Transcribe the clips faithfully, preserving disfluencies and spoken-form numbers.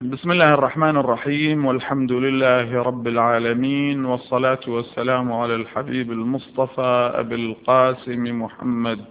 بسم الله الرحمن الرحيم، والحمد لله رب العالمين، والصلاة والسلام على الحبيب المصطفى أبي القاسم محمد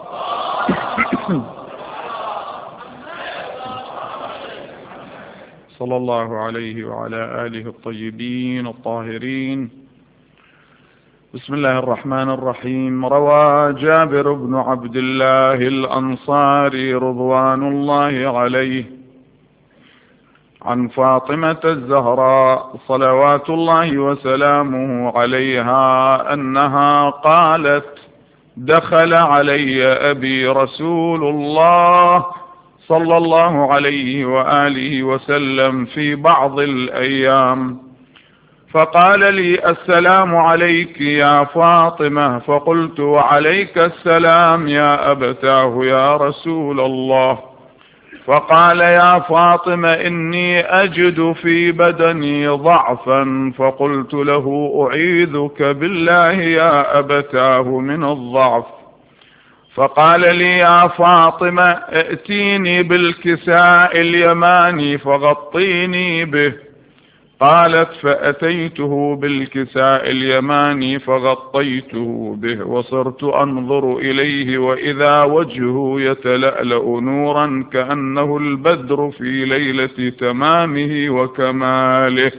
صلى الله عليه وعلى آله الطيبين الطاهرين. بسم الله الرحمن الرحيم. روى جابر بن عبد الله الأنصاري رضوان الله عليه عن فاطمة الزهراء صلوات الله وسلامه عليها أنها قالت: دخل علي أبي رسول الله صلى الله عليه وآله وسلم في بعض الأيام فقال لي: السلام عليك يا فاطمة. فقلت: وعليك السلام يا أبتاه يا رسول الله. فقال: يا فاطمة إني أجد في بدني ضعفا. فقلت له: أعيذك بالله يا أبتاه من الضعف. فقال لي: يا فاطمة ائتيني بالكساء اليماني فغطيني به. قالت: فأتيته بالكساء اليماني فغطيته به، وصرت أنظر إليه وإذا وجهه يتلألأ نورا كأنه البدر في ليلة تمامه وكماله.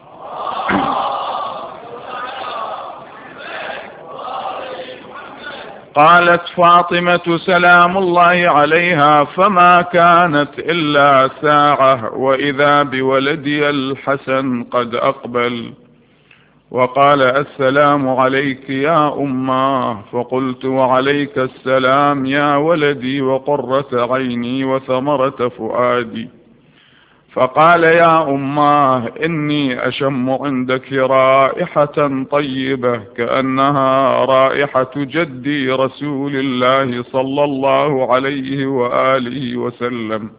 قالت فاطمة سلام الله عليها: فما كانت إلا ساعة وإذا بولدي الحسن قد أقبل وقال: السلام عليك يا أماه. فقلت: وعليك السلام يا ولدي وقرة عيني وثمرة فؤادي. فقال: يا أماه إني أشم عندك رائحة طيبة كأنها رائحة جدي رسول الله صلى الله عليه وآله وسلم.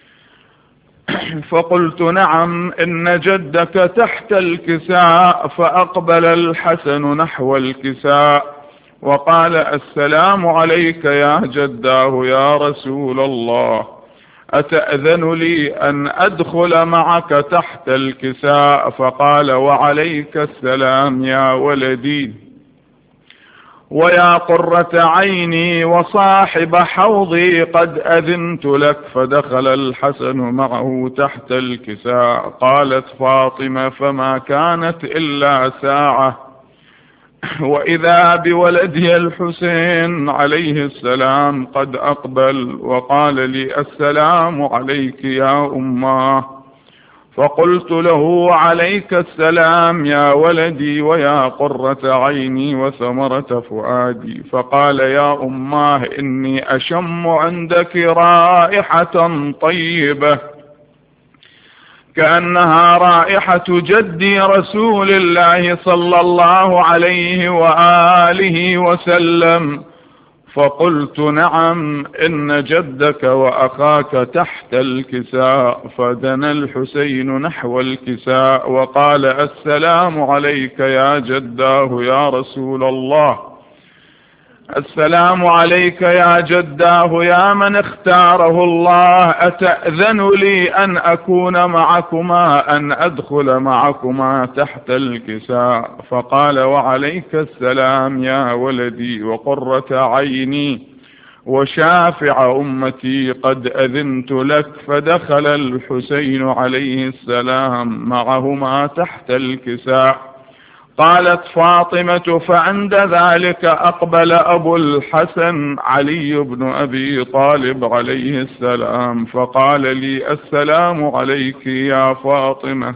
فقلت: نعم إن جدك تحت الكساء. فأقبل الحسن نحو الكساء وقال: السلام عليك يا جداه يا رسول الله، أتأذن لي أن أدخل معك تحت الكساء؟ فقال: وعليك السلام يا ولدي ويا قرة عيني وصاحب حوضي، قد أذنت لك. فدخل الحسن معه تحت الكساء. قالت فاطمة: فما كانت إلا ساعة وإذا بولده الحسين عليه السلام قد أقبل وقال لي: السلام عليك يا أماه. فقلت له: عليك السلام يا ولدي ويا قرة عيني وثمرة فؤادي. فقال: يا أماه إني أشم عندك رائحة طيبة كأنها رائحة جدي رسول الله صلى الله عليه وآله وسلم. فقلت: نعم إن جدك وأخاك تحت الكساء. فدنا الحسين نحو الكساء وقال: السلام عليك يا جداه يا رسول الله، السلام عليك يا جداه يا من اختاره الله، أتأذن لي أن أكون معكما أن أدخل معكما تحت الكساء؟ فقال: وعليك السلام يا ولدي وقرة عيني وشافع أمتي، قد أذنت لك. فدخل الحسين عليه السلام معهما تحت الكساء. قالت فاطمة: فعند ذلك أقبل أبو الحسن علي بن أبي طالب عليه السلام فقال لي: السلام عليك يا فاطمة،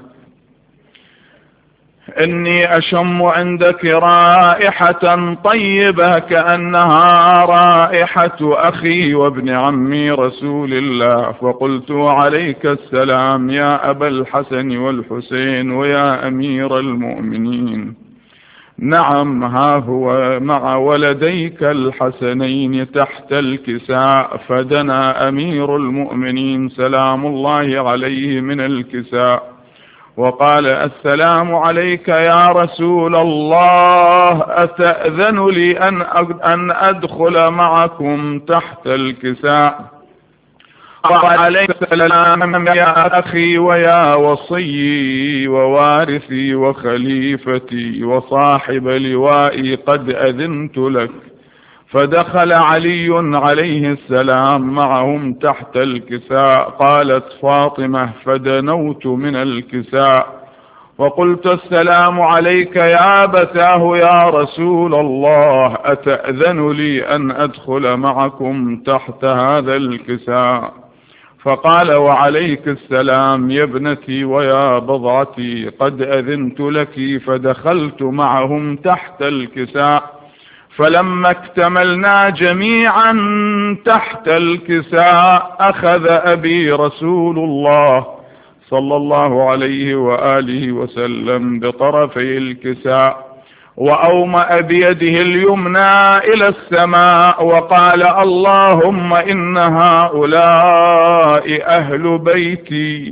إني أشم عندك رائحة طيبة كأنها رائحة أخي وابن عمي رسول الله. فقلت: عليك السلام يا أبا الحسن والحسين ويا أمير المؤمنين. نعم ها هو مع ولديك الحسنين تحت الكساء. فدنا أمير المؤمنين سلام الله عليه من الكساء وقال: السلام عليك يا رسول الله، أتأذن لي أن أن أدخل معكم تحت الكساء؟ وعليك السلام يا أخي ويا وصيي ووارثي وخليفتي وصاحب لوائي قد أذنت لك. فدخل علي عليه السلام معهم تحت الكساء. قالت فاطمة فدنوت من الكساء وقلت السلام عليك يا أبتاه يا رسول الله، أتأذن لي أن أدخل معكم تحت هذا الكساء؟ فقال وعليك السلام يا ابنتي ويا بضعتي، قد أذنت لك. فدخلت معهم تحت الكساء، فلما اكتملنا جميعا تحت الكساء أخذ أبي رسول الله صلى الله عليه وآله وسلم بطرفي الكساء وأومأ بيده اليمنى إلى السماء وقال اللهم إن هؤلاء أهل بيتي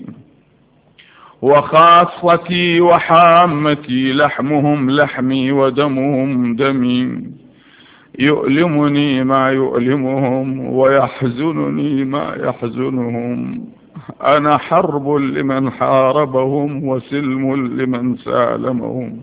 وخاصتي وحامتي، لحمهم لحمي ودمهم دمي، يؤلمني ما يؤلمهم ويحزنني ما يحزنهم. أنا حرب لمن حاربهم وسلم لمن سالمهم،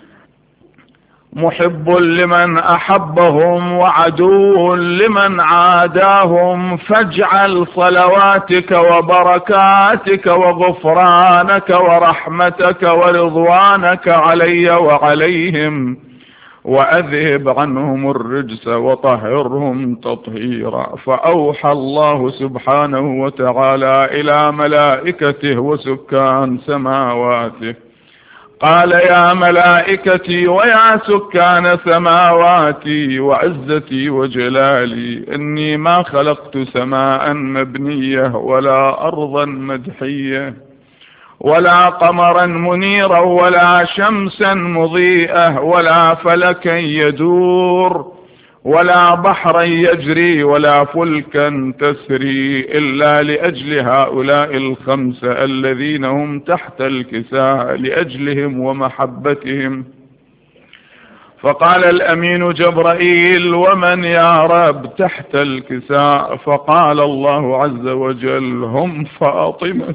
محب لمن أحبهم وعدو لمن عاداهم. فاجعل صلواتك وبركاتك وغفرانك ورحمتك ورضوانك علي وعليهم، وأذهب عنهم الرجس وطهرهم تطهيرا. فأوحى الله سبحانه وتعالى إلى ملائكته وسكان سماواته قال يا ملائكتي ويا سكان سماواتي وعزتي وجلالي، إني ما خلقت سماء مبنية ولا أرضا مدحية ولا قمرا منيرا ولا شمسا مضيئة ولا فلكا يدور ولا بحرا يجري ولا فلكا تسري إلا لأجل هؤلاء الخمسة الذين هم تحت الكساء، لأجلهم ومحبتهم. فقال الأمين جبرائيل ومن يا رب تحت الكساء؟ فقال الله عز وجل هم فاطمة.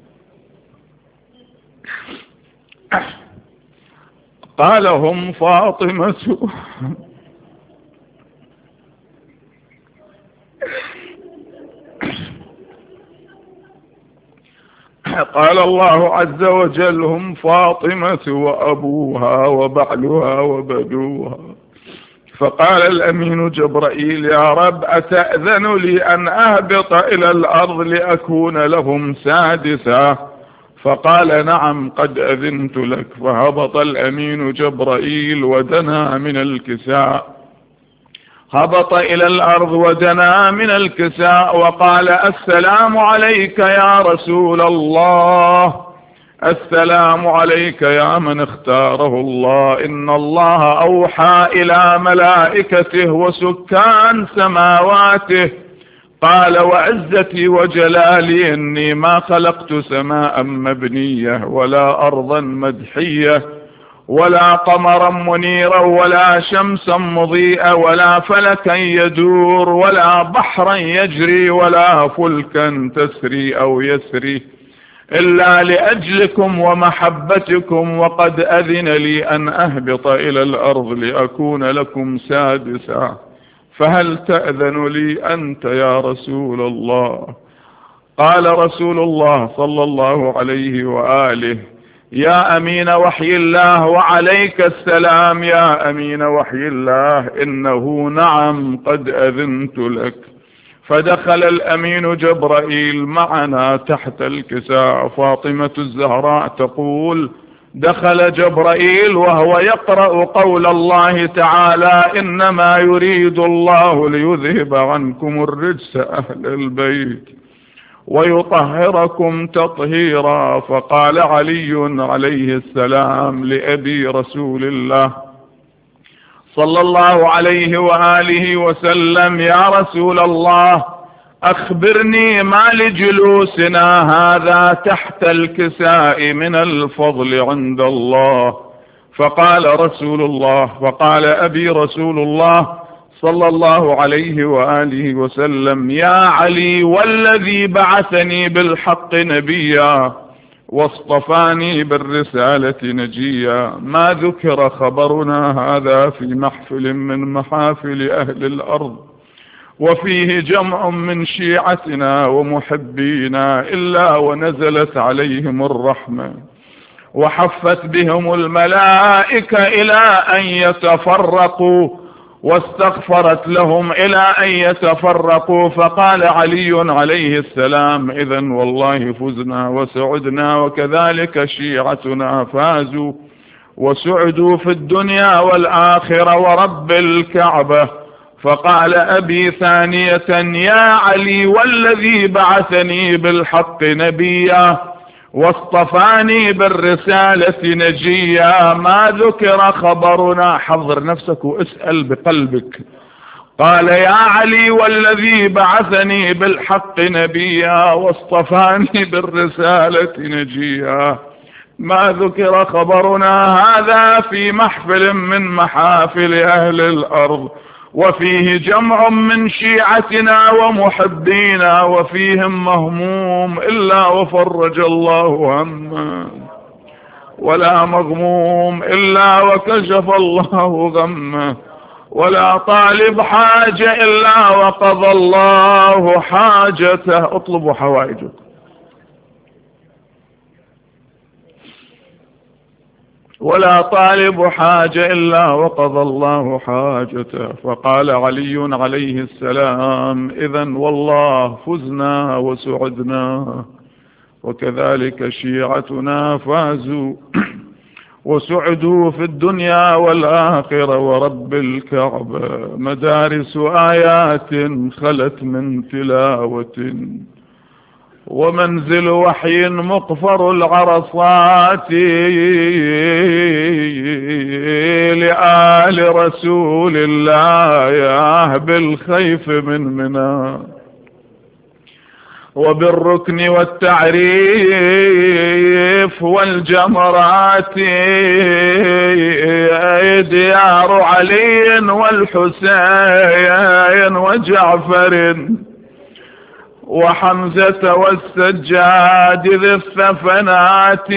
قال هم فاطمة. قال الله عز وجل هم فاطمة وأبوها وبعلها وبدوها. فقال الأمين جبرائيل يا رب أتأذن لي أن أهبط إلى الأرض لأكون لهم سادسا؟ فقال نعم قد أذنت لك. فهبط الأمين جبرائيل ودنا من الكساء، هبط إلى الأرض ودنا من الكساء وقال السلام عليك يا رسول الله، السلام عليك يا من اختاره الله، إن الله أوحى إلى ملائكته وسكان سماواته قال وعزتي وجلالي إني ما خلقت سماء مبنية ولا أرضا مدحية ولا قمرا منيرا ولا شمسا مضيئة ولا فلكا يدور ولا بحرا يجري ولا فلكا تسري أو يسري إلا لأجلكم ومحبتكم، وقد أذن لي أن أهبط إلى الأرض لأكون لكم سادسا، فهل تأذن لي أنت يا رسول الله؟ قال رسول الله صلى الله عليه وآله يا أمين وحي الله وعليك السلام يا أمين وحي الله، إنه نعم قد أذنت لك. فدخل الأمين جبرائيل معنا تحت الكساء. فاطمة الزهراء تقول دخل جبرائيل وهو يقرأ قول الله تعالى إنما يريد الله ليذهب عنكم الرجس أهل البيت ويطهركم تطهيرا. فقال علي عليه السلام لأبي رسول الله صلى الله عليه وآله وسلم يا رسول الله أخبرني ما لجلوسنا هذا تحت الكساء من الفضل عند الله. فقال رسول الله فقال أبي رسول الله صلى الله عليه وآله وسلم: يا علي والذي بعثني بالحق نبيا واصطفاني بالرسالة نجيا، ما ذكر خبرنا هذا في محفل من محافل أهل الأرض وفيه جمع من شيعتنا ومحبينا إلا ونزلت عليهم الرحمة وحفت بهم الملائكة إلى أن يتفرقوا، واستغفرت لهم إلى أن يتفرقوا. فقال علي عليه السلام: إذن والله فزنا وسعدنا، وكذلك شيعتنا فازوا وسعدوا في الدنيا والآخرة ورب الكعبة. فقال أبي ثانية: يا علي والذي بعثني بالحق نبيا واصطفاني بالرسالة نجيا، ما ذكر خبرنا. حضر نفسك واسأل بقلبك. قال: يا علي والذي بعثني بالحق نبيا واصطفاني بالرسالة نجيا، ما ذكر خبرنا هذا في محفل من محافل أهل الأرض وفيه جمع من شيعتنا ومحبينا وفيهم مهموم إلا وفرج الله همه، ولا مغموم إلا وكشف الله غمه، ولا طالب حاجة إلا وقضى الله حاجته. اطلبوا حوائجكم. ولا طالب حاجة إلا وقضى الله حاجته. فقال علي عليه السلام: إذن والله فزنا وسعدنا، وكذلك شيعتنا فازوا وسعدوا في الدنيا والآخرة ورب الكعبة. مدارس آيات خلت من تلاوة، ومنزل وحي مقفر العرصات لآل رسول الله ياه بالخيف من منى وبالركن والتعريف والجمرات ديار علي والحسين وجعفر وحمزة والسجاد ذي الثفنات.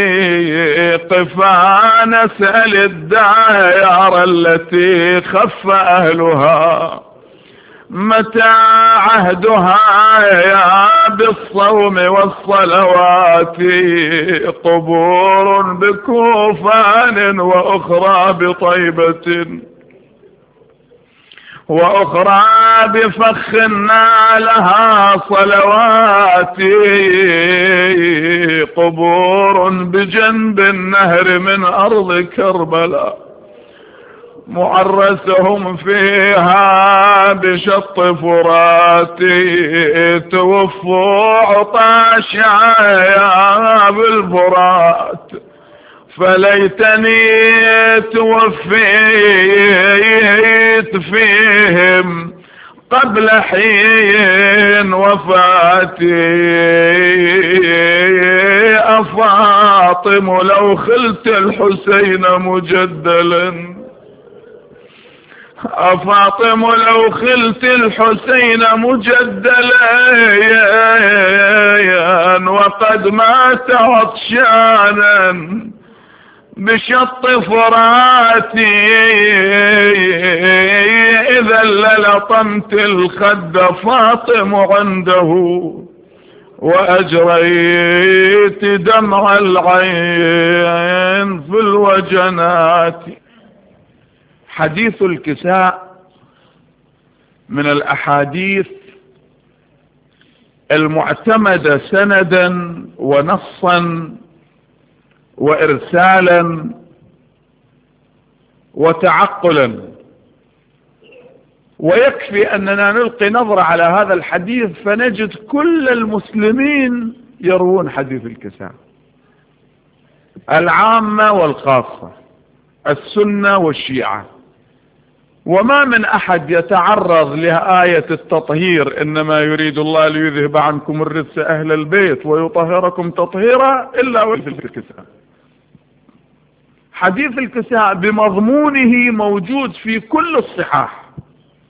قفا نسأل الديار التي خف أهلها، متى عهدها يا بالصوم والصلوات. قبور بكوفان وأخرى بطيبة وأخرى بفخ لها صلوات. قبور بجنب النهر من أرض كربلاء، معرسهم فيها بشط فرات. توفوا عطاشا بالفرات، فليتني توفيت فيهم قبل حين وفاتي. أفاطم لو خلت الحسين مجدلا، أفاطم لو خلت الحسين مجدلا وقد مات عطشانا بشط فراتي. إذا للطمت الخد فاطم عنده وأجريت دمع العين في الوجنات. حديث الكساء من الأحاديث المعتمدة سندا ونصا وإرسالا وتعقلا، ويكفي أننا نلقي نظرة على هذا الحديث فنجد كل المسلمين يروون حديث الكساء، العامة والخاصة، السنة والشيعة. وما من أحد يتعرض لآية التطهير: إنما يريد الله ليذهب عنكم الرجس أهل البيت ويطهركم تطهيرا، إلا وفي الكساء. حديث الكساء بمضمونه موجود في كل الصحاح،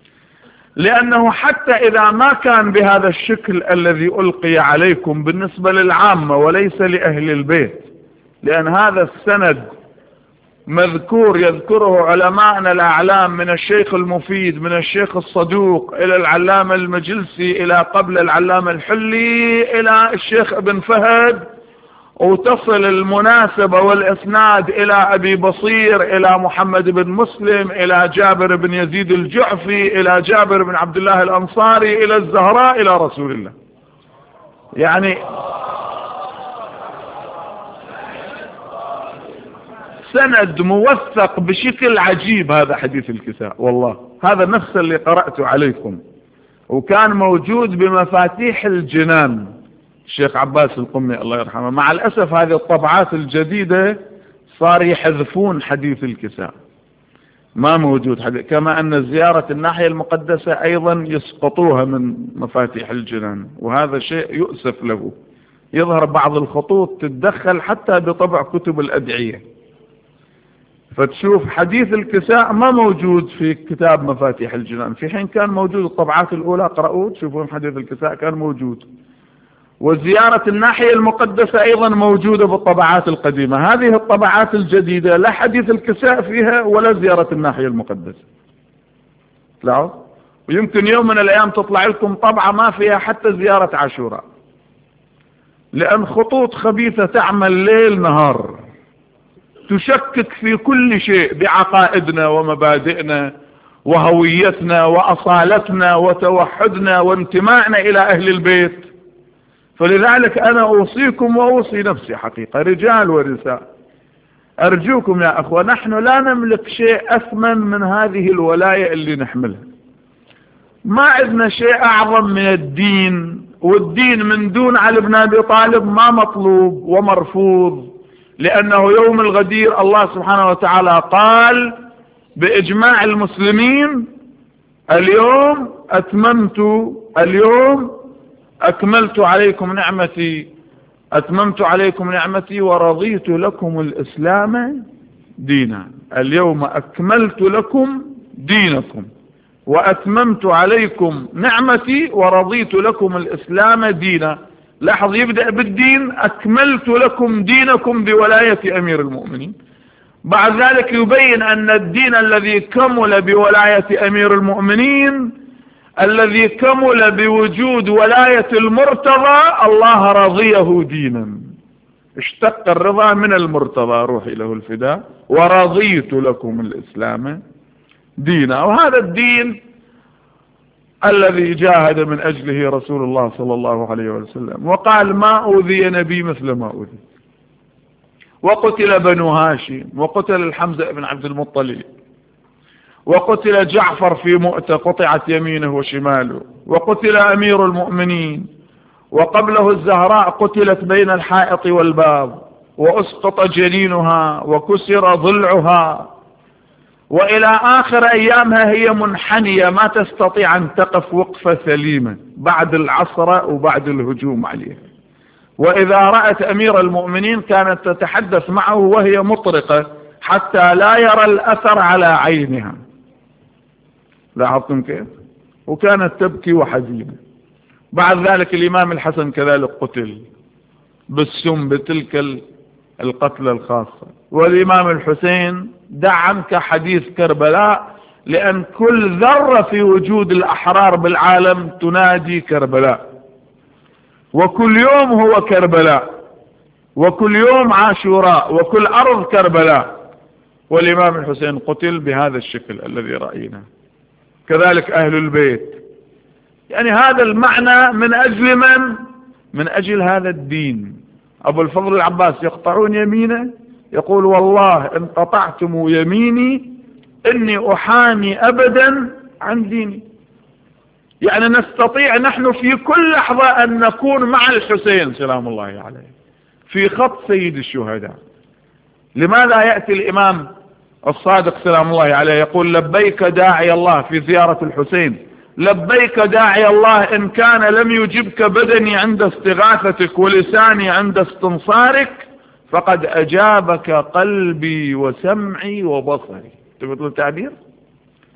لأنه حتى إذا ما كان بهذا الشكل الذي ألقي عليكم بالنسبة للعامة وليس لأهل البيت، لأن هذا السند مذكور يذكره علماءنا الأعلام من الشيخ المفيد من الشيخ الصدوق إلى العلامة المجلسي إلى قبل العلامة الحلي إلى الشيخ ابن فهد، وتصل المناسبة والإسناد إلى أبي بصير إلى محمد بن مسلم إلى جابر بن يزيد الجعفي إلى جابر بن عبد الله الأنصاري إلى الزهراء إلى رسول الله. يعني سند موثق بشكل عجيب. هذا حديث الكساء والله هذا نفس اللي قرأته عليكم، وكان موجود بمفاتيح الجنان الشيخ عباس القمي الله يرحمه. مع الأسف هذه الطبعات الجديدة صار يحذفون حديث الكساء، ما موجود حديث، كما أن زيارة الناحية المقدسة أيضا يسقطوها من مفاتيح الجنان، وهذا شيء يؤسف له. يظهر بعض الخطوط تتدخل حتى بطبع كتب الأدعية، فتشوف حديث الكساء ما موجود في كتاب مفاتيح الجنان، في حين كان موجود الطبعات الأولى. قرأوه تشوفون حديث الكساء كان موجود، وزيارة الناحية المقدسة أيضا موجودة بالطبعات القديمة. هذه الطبعات الجديدة لا حديث الكساء فيها ولا زيارة الناحية المقدسة. لا، ويمكن يوم من الأيام تطلع لكم طبعة ما فيها حتى زيارة عاشوراء، لأن خطوط خبيثة تعمل ليل نهار تشكك في كل شيء بعقائدنا ومبادئنا وهويتنا وأصالتنا وتوحدنا وانتمائنا إلى أهل البيت. فلذلك أنا أوصيكم وأوصي نفسي حقيقة، رجال ونساء، أرجوكم يا أخوة، نحن لا نملك شيء أثمن من هذه الولاية اللي نحملها. ما عندنا شيء أعظم من الدين، والدين من دون علي بن أبي طالب ما مطلوب ومرفوض، لأنه يوم الغدير الله سبحانه وتعالى قال بإجماع المسلمين اليوم أتممت اليوم أكملت عليكم نعمتي أتممت عليكم نعمتي ورضيت لكم الإسلام دينا. اليوم أكملت لكم دينكم وأتممت عليكم نعمتي ورضيت لكم الإسلام دينا. لاحظ، يبدأ بالدين، أكملت لكم دينكم بولاية أمير المؤمنين. بعد ذلك يبين أن الدين الذي كمل بولاية أمير المؤمنين، الذي كمل بوجود ولاية المرتضى، الله رضيه دينا. اشتق الرضا من المرتضى، روحي له الفداء، ورضيت لكم الإسلام دينا. وهذا الدين الذي جاهد من أجله رسول الله صلى الله عليه وسلم، وقال ما أوذي نبي مثل ما أوذي. وقتل بنو هاشم، وقتل الحمزة بن عبد المطلب، وقتل جعفر في مؤتة قطعت يمينه وشماله، وقتل أمير المؤمنين، وقبله الزهراء قتلت بين الحائط والباب، وأسقط جنينها وكسر ضلعها، وإلى آخر أيامها هي منحنية ما تستطيع أن تقف وقفة سليمة بعد العصر وبعد الهجوم عليها. وإذا رأت أمير المؤمنين كانت تتحدث معه وهي مطرقة حتى لا يرى الأثر على عينها. لاحظتم كيف؟ وكانت تبكي وحزينة. بعد ذلك الإمام الحسن كذلك قتل بالسم بتلك القتلة الخاصة. والإمام الحسين دع عنك حديث كربلاء، لأن كل ذرة في وجود الأحرار بالعالم تنادي كربلاء، وكل يوم هو كربلاء، وكل يوم عاشوراء، وكل أرض كربلاء. والإمام الحسين قتل بهذا الشكل الذي رأينا. كذلك أهل البيت. يعني هذا المعنى من أجل من؟ من أجل هذا الدين. أبو الفضل العباس يقطعون يمينه، يقول والله إن قطعتم يميني إني أحامي أبدا عن ديني. يعني نستطيع نحن في كل لحظة أن نكون مع الحسين سلام الله عليه في خط سيد الشهداء. لماذا يأتي الإمام الصادق سلام الله عليه يقول لبيك داعي الله في زيارة الحسين، لبيك داعي الله إن كان لم يجبك بدني عند استغاثتك ولساني عند استنصارك، فقد أجابك قلبي وسمعي وبصري. تبطل التعبير؟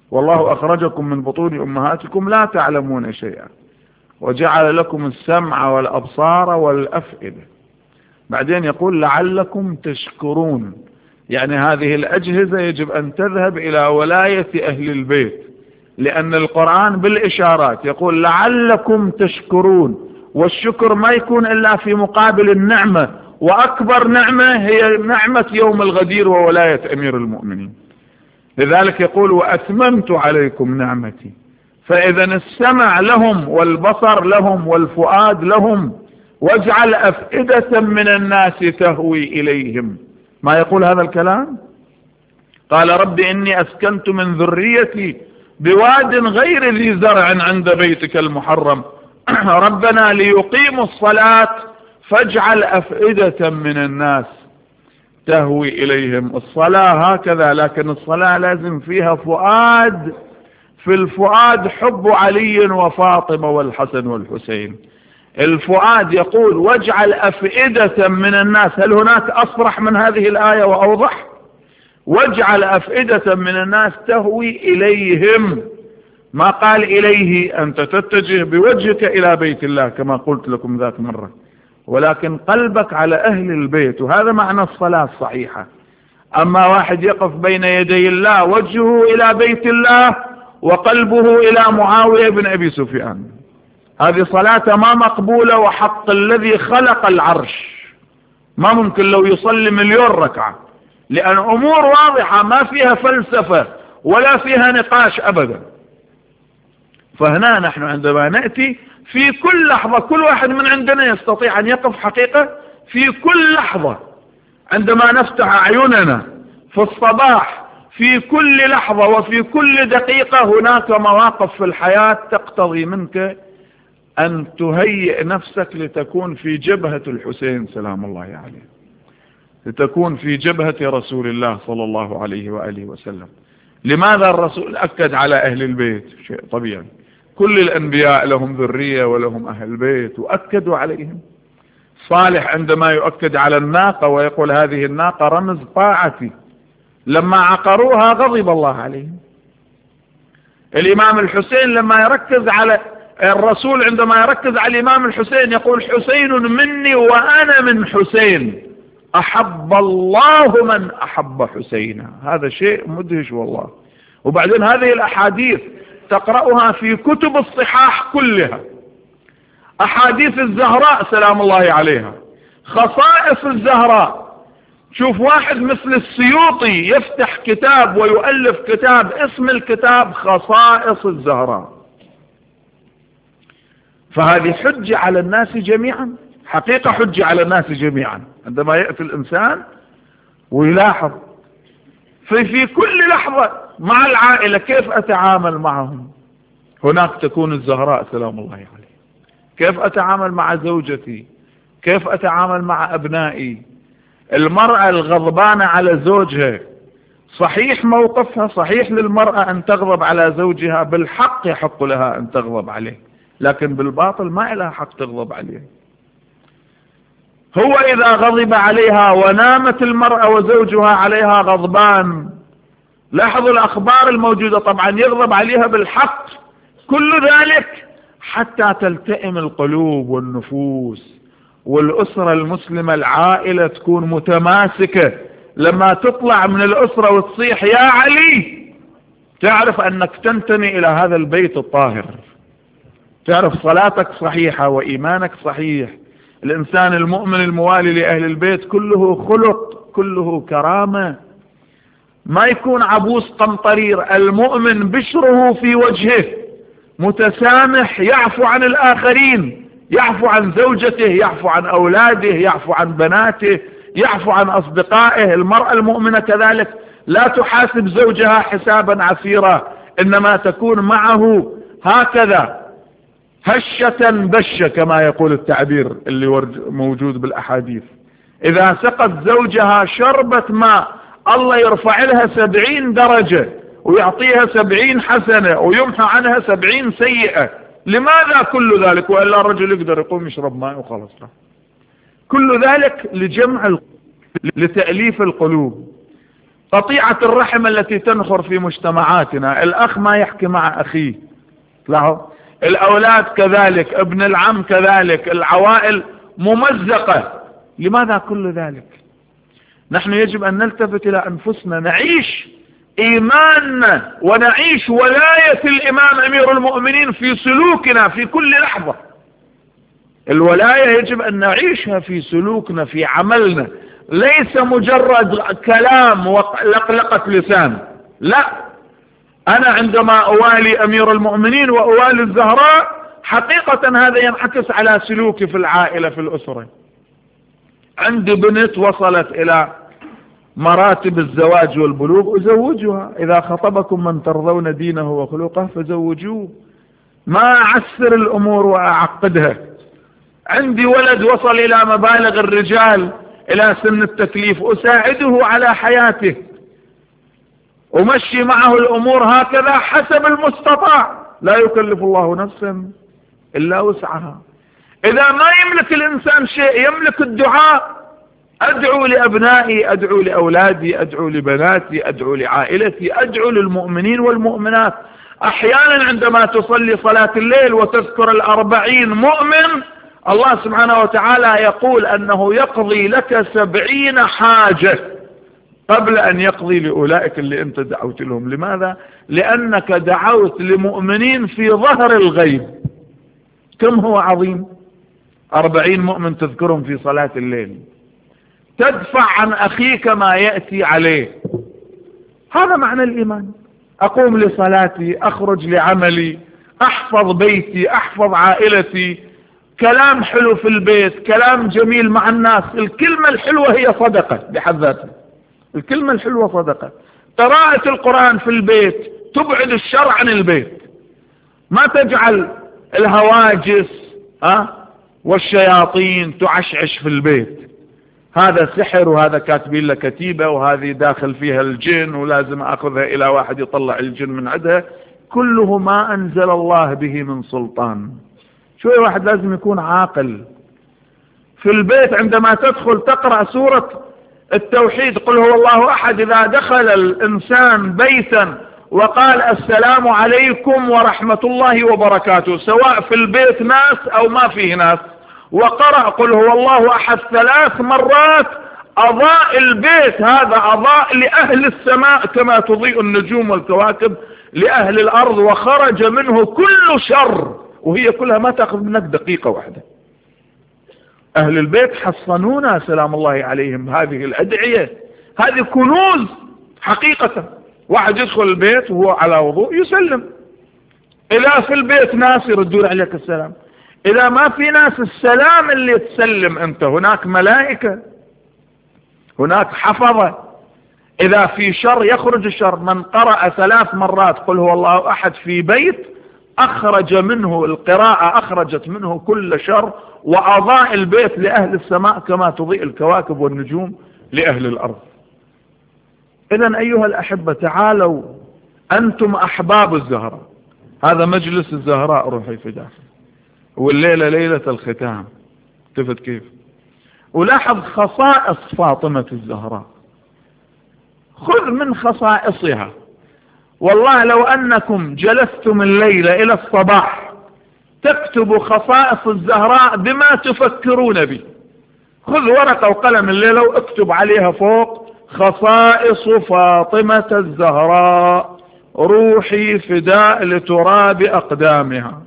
والله أخرجكم من بطون أمهاتكم لا تعلمون شيئا وجعل لكم السمع والأبصار والأفئدة. بعدين يقول لعلكم تشكرون، يعني هذه الأجهزة يجب أن تذهب إلى ولاية أهل البيت، لأن القرآن بالإشارات يقول لعلكم تشكرون، والشكر ما يكون إلا في مقابل النعمة، وأكبر نعمة هي نعمة يوم الغدير وولاية أمير المؤمنين. لذلك يقول وأتممت عليكم نعمتي. فإذا السمع لهم والبصر لهم والفؤاد لهم، واجعل أفئدة من الناس تهوي إليهم. ما يقول هذا الكلام؟ قال رب إني أسكنت من ذريتي بواد غير ذي زرع عند بيتك المحرم ربنا ليقيموا الصلاة فاجعل أفئدة من الناس تهوي إليهم. الصلاة هكذا، لكن الصلاة لازم فيها فؤاد، في الفؤاد حب علي وفاطمة والحسن والحسين. الفؤاد يقول واجعل أفئدة من الناس. هل هناك أصرح من هذه الآية وأوضح؟ واجعل أفئدة من الناس تهوي إليهم. ما قال إليه، أنت تتجه بوجهك إلى بيت الله كما قلت لكم ذات مرة، ولكن قلبك على أهل البيت، وهذا معنى الصلاة الصحيحة. أما واحد يقف بين يدي الله وجهه إلى بيت الله وقلبه إلى معاوية بن أبي سفيان، هذه صلاة ما مقبولة، وحق الذي خلق العرش ما ممكن لو يصلي مليون ركعة، لأن أمور واضحة ما فيها فلسفة ولا فيها نقاش أبدا. فهنا نحن عندما نأتي في كل لحظة، كل واحد من عندنا يستطيع أن يقف حقيقة في كل لحظة، عندما نفتح أعيننا في الصباح، في كل لحظة وفي كل دقيقة هناك مواقف في الحياة تقتضي منك أن تهيئ نفسك لتكون في جبهة الحسين سلام الله عليه، لتكون في جبهة رسول الله صلى الله عليه وآله وسلم. لماذا الرسول أكد على أهل البيت؟ شيء طبيعي، كل الأنبياء لهم ذرية ولهم أهل بيت وأكدوا عليهم. صالح عندما يؤكد على الناقة ويقول هذه الناقة رمز طاعتي، لما عقروها غضب الله عليهم. الإمام الحسين لما يركز على الرسول، عندما يركز على الإمام الحسين يقول حسين مني وأنا من حسين، أحب الله من أحب حسينا. هذا شيء مدهش والله. وبعدين هذه الأحاديث تقرأها في كتب الصحاح كلها، أحاديث الزهراء سلام الله عليها، خصائص الزهراء. شوف واحد مثل السيوطي يفتح كتاب ويؤلف كتاب اسم الكتاب خصائص الزهراء. فهذه حجة على الناس جميعا، حقيقة حجة على الناس جميعا. عندما يأتي الإنسان ويلاحظ في, في كل لحظة مع العائلة كيف أتعامل معهم، هناك تكون الزهراء سلام الله عليه. كيف أتعامل مع زوجتي، كيف أتعامل مع أبنائي. المرأة الغضبانة على زوجها صحيح موقفها، صحيح للمرأة أن تغضب على زوجها، بالحق يحق لها أن تغضب عليه، لكن بالباطل ما لها حق تغضب عليه. هو إذا غضب عليها ونامت المرأة وزوجها عليها غضبان، لاحظوا الأخبار الموجودة، طبعا يغضب عليها بالحق، كل ذلك حتى تلتئم القلوب والنفوس، والأسرة المسلمة العائلة تكون متماسكة. لما تطلع من الأسرة وتصيح يا علي، تعرف أنك تنتمي إلى هذا البيت الطاهر، تعرف صلاتك صحيحة وإيمانك صحيح. الإنسان المؤمن الموالي لأهل البيت كله خلق، كله كرامة، ما يكون عبوس قمطرير. المؤمن بشره في وجهه متسامح، يعفو عن الآخرين، يعفو عن زوجته، يعفو عن أولاده، يعفو عن بناته، يعفو عن أصدقائه. المرأة المؤمنة كذلك لا تحاسب زوجها حسابا عسيرا، إنما تكون معه هكذا هشة بشة كما يقول التعبير اللي موجود بالأحاديث. إذا سقت زوجها شربة ماء الله يرفع لها سبعين درجة ويعطيها سبعين حسنة ويمحى عنها سبعين سيئة. لماذا كل ذلك؟ وإلا الرجل يقدر يقوم يشرب ماء وخلص. كل ذلك لجمع، لتأليف القلوب. قطيعة الرحم التي تنخر في مجتمعاتنا، الأخ ما يحكي مع أخيه، لاحظ، الأولاد كذلك، ابن العم كذلك، العوائل ممزقة. لماذا كل ذلك؟ نحن يجب أن نلتفت إلى أنفسنا، نعيش إيماننا ونعيش ولاية الإمام أمير المؤمنين في سلوكنا في كل لحظة. الولاية يجب أن نعيشها في سلوكنا في عملنا، ليس مجرد كلام ولقلقة لسان. لا، أنا عندما أوالي أمير المؤمنين وأوالي الزهراء حقيقة هذا ينعكس على سلوكي في العائلة في الأسرة. عندي بنت وصلت إلى مراتب الزواج والبلوغ، أزوجها. إذا خطبكم من ترضون دينه وخلقه فزوجوه، ما أعسر الأمور وأعقدها. عندي ولد وصل إلى مبالغ الرجال إلى سن التكليف، أساعده على حياته، أمشي معه الأمور هكذا حسب المستطاع، لا يكلف الله نفسا إلا وسعها. إذا ما يملك الإنسان شيء يملك الدعاء. أدعو لأبنائي، أدعو لأولادي، أدعو لبناتي، أدعو لعائلتي، أدعو للمؤمنين والمؤمنات. أحيانا عندما تصلي صلاة الليل وتذكر الأربعين مؤمن، الله سبحانه وتعالى يقول أنه يقضي لك سبعين حاجة قبل أن يقضي لأولئك اللي أنت دعوت لهم. لماذا؟ لأنك دعوت لمؤمنين في ظهر الغيب. كم هو عظيم؟ أربعين مؤمن تذكرهم في صلاة الليل، تدفع عن أخيك ما يأتي عليه. هذا معنى الإيمان. أقوم لصلاتي، أخرج لعملي، أحفظ بيتي، أحفظ عائلتي، كلام حلو في البيت، كلام جميل مع الناس. الكلمة الحلوة هي صدقة بحد ذاتها، الكلمة الحلوة صدقة. قراءة القرآن في البيت تبعد الشر عن البيت، ما تجعل الهواجس أه؟ والشياطين تعشعش في البيت. هذا سحر، وهذا كاتبين له كتيبة، وهذه داخل فيها الجن ولازم أخذها إلى واحد يطلع الجن من عندها. كله ما أنزل الله به من سلطان. شوي واحد لازم يكون عاقل في البيت. عندما تدخل تقرأ سورة التوحيد قل هو الله أحد، إذا دخل الإنسان بيتا وقال السلام عليكم ورحمة الله وبركاته، سواء في البيت ناس أو ما فيه ناس، وقرأ قل هو الله أحد ثلاث مرات، أضاء البيت. هذا أضاء لأهل السماء كما تضيء النجوم والكواكب لأهل الأرض، وخرج منه كل شر، وهي كلها ما تأخذ منك دقيقة واحدة. أهل البيت حصنونا سلام الله عليهم. هذه الأدعية هذه كنوز حقيقة. واحد يدخل البيت وهو على وضوء يسلم، إذا في البيت ناس يردون عليك السلام، إذا ما في ناس السلام اللي تسلم أنت. هناك ملائكة، هناك حفظة. إذا في شر يخرج الشر. من قرأ ثلاث مرات قل هو الله أحد في بيت أخرج منه القراءة، أخرجت منه كل شر، وأضاء البيت لأهل السماء كما تضيء الكواكب والنجوم لأهل الأرض. إذن أيها الأحبة تعالوا، أنتم أحباب الزهراء. هذا مجلس الزهراء روحي في داخل، والليلة ليلة الختام. تفت كيف؟ ولاحظ خصائص فاطمة الزهراء، خذ من خصائصها. والله لو أنكم جلستم الليلة إلى الصباح تكتبوا خصائص الزهراء بما تفكرون به. خذ ورقة وقلم الليلة واكتب عليها فوق خصائص فاطمة الزهراء، روحي فداء لتراب أقدامها،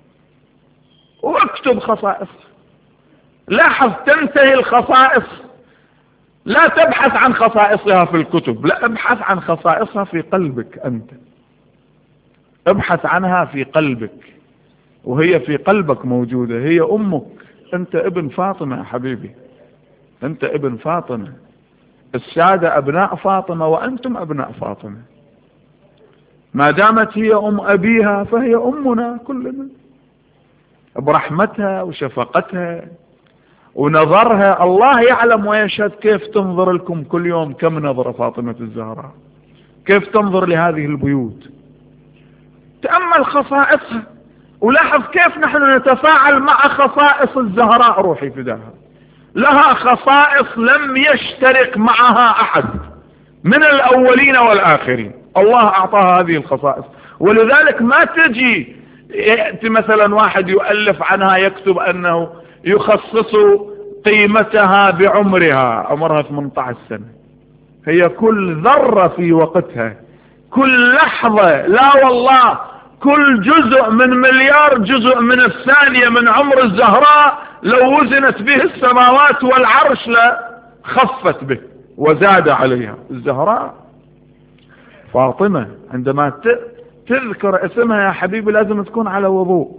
واكتب خصائص. لاحظ تنتهي الخصائص، لا تبحث عن خصائصها في الكتب، لا، ابحث عن خصائصها في قلبك أنت. ابحث عنها في قلبك، وهي في قلبك موجودة. هي أمك، أنت ابن فاطمة يا حبيبي، أنت ابن فاطمة. السادة أبناء فاطمة وأنتم أبناء فاطمة. ما دامت هي أم أبيها فهي أمنا كلنا، برحمتها وشفقتها ونظرها. الله يعلم ويشهد كيف تنظر لكم كل يوم، كم نظر فاطمة الزهراء، كيف تنظر لهذه البيوت. تأمل خصائصها ولاحظ كيف نحن نتفاعل مع خصائص الزهراء روحي فداها. لها خصائص لم يشترك معها أحد، من الأولين والآخرين. الله أعطاها هذه الخصائص، ولذلك ما تجي يأتي مثلا واحد يؤلف عنها يكتب أنه يخصص قيمتها بعمرها، عمرها ثمانية عشر سنة، هي كل ذرة في وقتها، كل لحظة، لا والله كل جزء من مليار جزء من الثانية من عمر الزهراء لو وزنت به السماوات والعرش لخفت به وزاد عليها. الزهراء فاطمة عندما تذكر اسمها يا حبيبي لازم تكون على وضوء،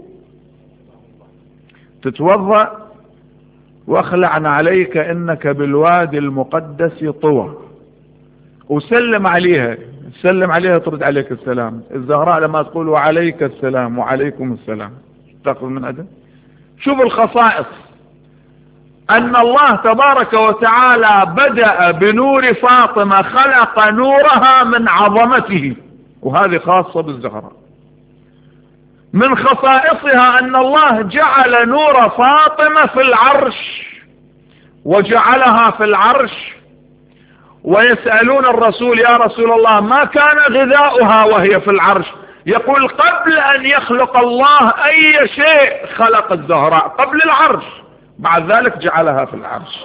تتوضأ واخلعنا عليك انك بالوادي المقدس طوى، وسلم عليها، سلم عليها ترد عليك السلام. الزهراء لما تقول وعليك السلام وعليكم السلام تأخذ من أدب. شوف الخصائص، أن الله تبارك وتعالى بدأ بنور فاطمة، خلق نورها من عظمته، وهذه خاصة بالزهراء. من خصائصها أن الله جعل نور فاطمة في العرش، وجعلها في العرش، ويسألون الرسول يا رسول الله ما كان غذاؤها وهي في العرش؟ يقول قبل أن يخلق الله أي شيء خلق الزهراء قبل العرش، بعد ذلك جعلها في العرش.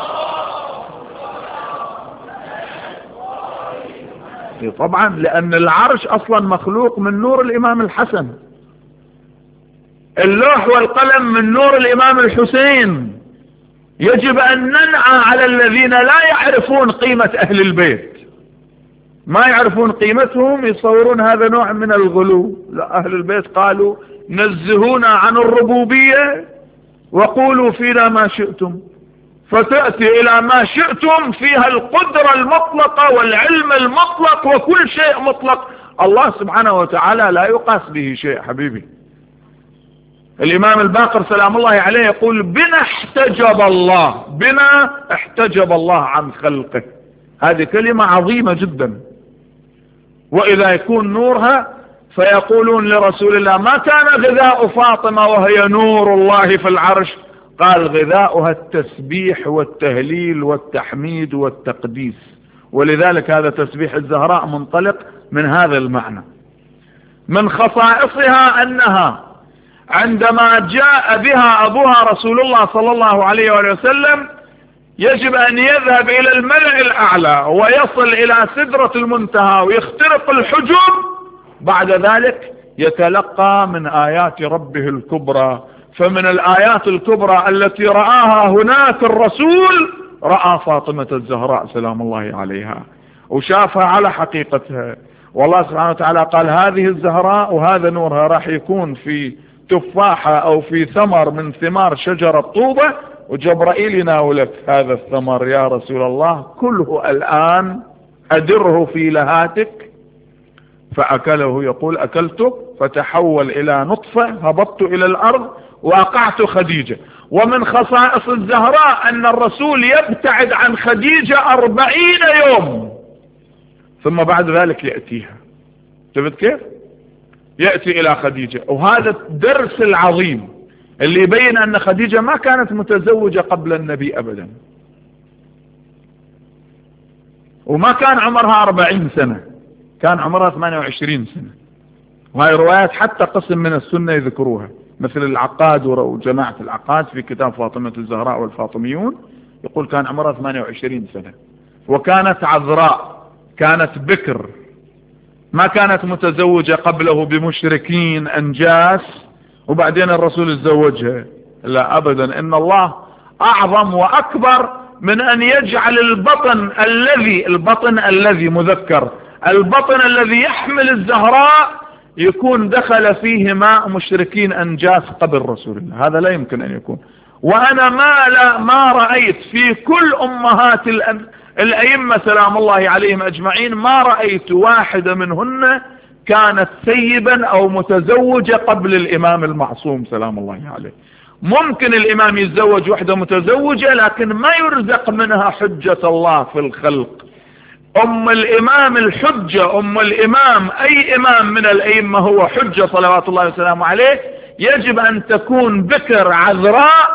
طبعا لأن العرش أصلا مخلوق من نور الإمام الحسن، اللوح والقلم من نور الإمام الحسين. يجب أن ننعى على الذين لا يعرفون قيمة أهل البيت، ما يعرفون قيمتهم، يصورون هذا نوع من الغلو. لا، أهل البيت قالوا نزهونا عن الربوبية وقولوا فينا ما شئتم، فتأتي إلى ما شئتم فيها القدرة المطلقة والعلم المطلق وكل شيء مطلق. الله سبحانه وتعالى لا يقاس به شيء حبيبي. الإمام الباقر سلام الله عليه يقول بنا احتجب الله، بنا احتجب الله عن خلقه. هذه كلمة عظيمة جدا. وإذا يكون نورها فيقولون لرسول الله ما كان غذاء فاطمة وهي نور الله في العرش؟ قال غذاؤها التسبيح والتهليل والتحميد والتقديس. ولذلك هذا تسبيح الزهراء منطلق من هذا المعنى. من خصائصها أنها عندما جاء بها أبوها رسول الله صلى الله عليه وآله وسلم يجب أن يذهب إلى الملأ الأعلى ويصل إلى سدرة المنتهى ويخترق الحجب، بعد ذلك يتلقى من آيات ربه الكبرى. فمن الآيات الكبرى التي رآها هناك الرسول رأى فاطمة الزهراء سلام الله عليها، وشافها على حقيقتها. والله سبحانه وتعالى قال هذه الزهراء وهذا نورها راح يكون في تفاحة أو في ثمر من ثمار شجرة طوبة، وجبرائيل يناولك هذا الثمر يا رسول الله، كله الآن أدره في لهاتك. فأكله، يقول أكلته فتحول إلى نطفة، هبطت إلى الأرض وأقعت خديجة. ومن خصائص الزهراء أن الرسول يبتعد عن خديجة أربعين يوم ثم بعد ذلك يأتيها. شفت كيف؟ يأتي إلى خديجة. وهذا الدرس العظيم اللي يبين أن خديجة ما كانت متزوجة قبل النبي أبدا، وما كان عمرها أربعين سنة، كان عمرها ثمانية وعشرين سنة. وهي روايات حتى قسم من السنة يذكروها، مثل العقاد وجماعة العقاد في كتاب فاطمة الزهراء والفاطميون، يقول كان عمرها ثمانية وعشرين سنة، وكانت عذراء، كانت بكر، ما كانت متزوجة قبله بمشركين أنجاس وبعدين الرسول يتزوجها. لا أبدا، إن الله أعظم وأكبر من أن يجعل البطن الذي البطن الذي مذكر البطن الذي يحمل الزهراء يكون دخل فيه ماء مشركين أنجاس قبل رسول الله. هذا لا يمكن أن يكون. وأنا ما لا ما رأيت في كل أمهات الأن الأئمة سلام الله عليهم أجمعين ما رأيت واحدة منهن كانت سيبا أو متزوجة قبل الإمام المعصوم سلام الله عليه. ممكن الإمام يتزوج وحدة متزوجة لكن ما يرزق منها حجة الله في الخلق. أم الإمام الحجة، أم الإمام أي إمام من الأئمة هو حجة صلوات الله وسلامه عليه، يجب أن تكون بكر عذراء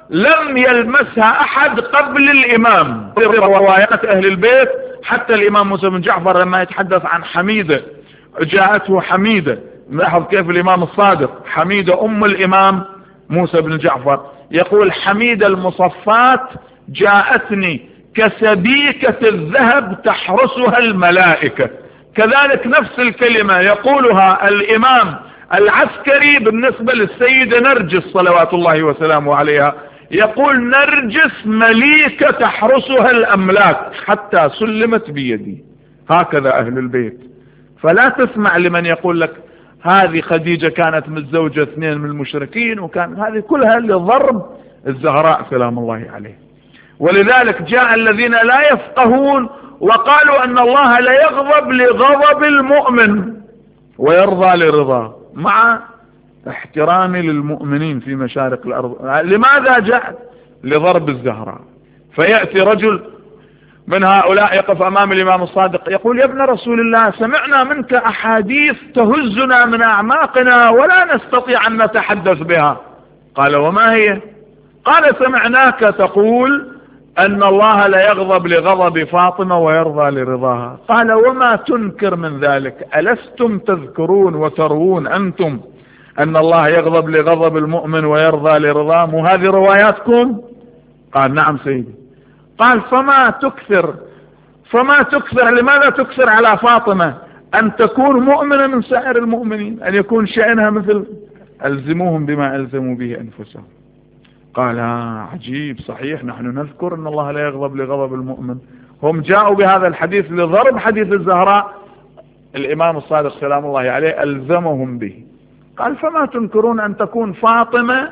لم يلمسها أحد قبل الإمام. روايات أهل البيت حتى الإمام موسى بن جعفر لما يتحدث عن حميدة، جاءته حميدة، لاحظ كيف الإمام الصادق حميدة أم الإمام موسى بن جعفر، يقول حميدة المصفات جاءتني كسبيكة الذهب تحرسها الملائكة. كذلك نفس الكلمة يقولها الإمام العسكري بالنسبة للسيدة نرجس صلوات الله وسلامه عليها، يقول نرجس مليكة تحرسها الأملاك حتى سلمت بيدي. هكذا أهل البيت. فلا تسمع لمن يقول لك هذه خديجة كانت متزوجة اثنين من المشركين، وكان هذه كلها لضرب الزهراء سلام الله عليه. ولذلك جاء الذين لا يفقهون وقالوا أن الله لا يغضب لغضب المؤمن ويرضى لرضاه، مع احترامي للمؤمنين في مشارق الأرض. لماذا جاء؟ لضرب الزهراء. فيأتي رجل من هؤلاء يقف أمام الإمام الصادق يقول يا ابن رسول الله سمعنا منك أحاديث تهزنا من أعماقنا ولا نستطيع أن نتحدث بها. قال وما هي؟ قال سمعناك تقول أن الله لا يغضب لغضب فاطمة ويرضى لرضاها. قال وما تنكر من ذلك؟ ألستم تذكرون وتروون أنتم أن الله يغضب لغضب المؤمن ويرضى لرضاه؟ مو هذه رواياتكم؟ قال نعم سيدي. قال فما تكثر فما تكثر لماذا تكثر على فاطمة أن تكون مؤمنة من سائر المؤمنين، أن يكون شأنها مثل ألزموهم بما ألزموا به أنفسهم. قال عجيب، صحيح نحن نذكر أن الله لا يغضب لغضب المؤمن. هم جاءوا بهذا الحديث لضرب حديث الزهراء، الإمام الصادق سلام الله عليه ألزمهم به. قال فما تنكرون أن تكون فاطمة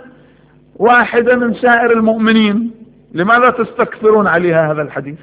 واحدة من سائر المؤمنين، لماذا تستكثرون عليها هذا الحديث؟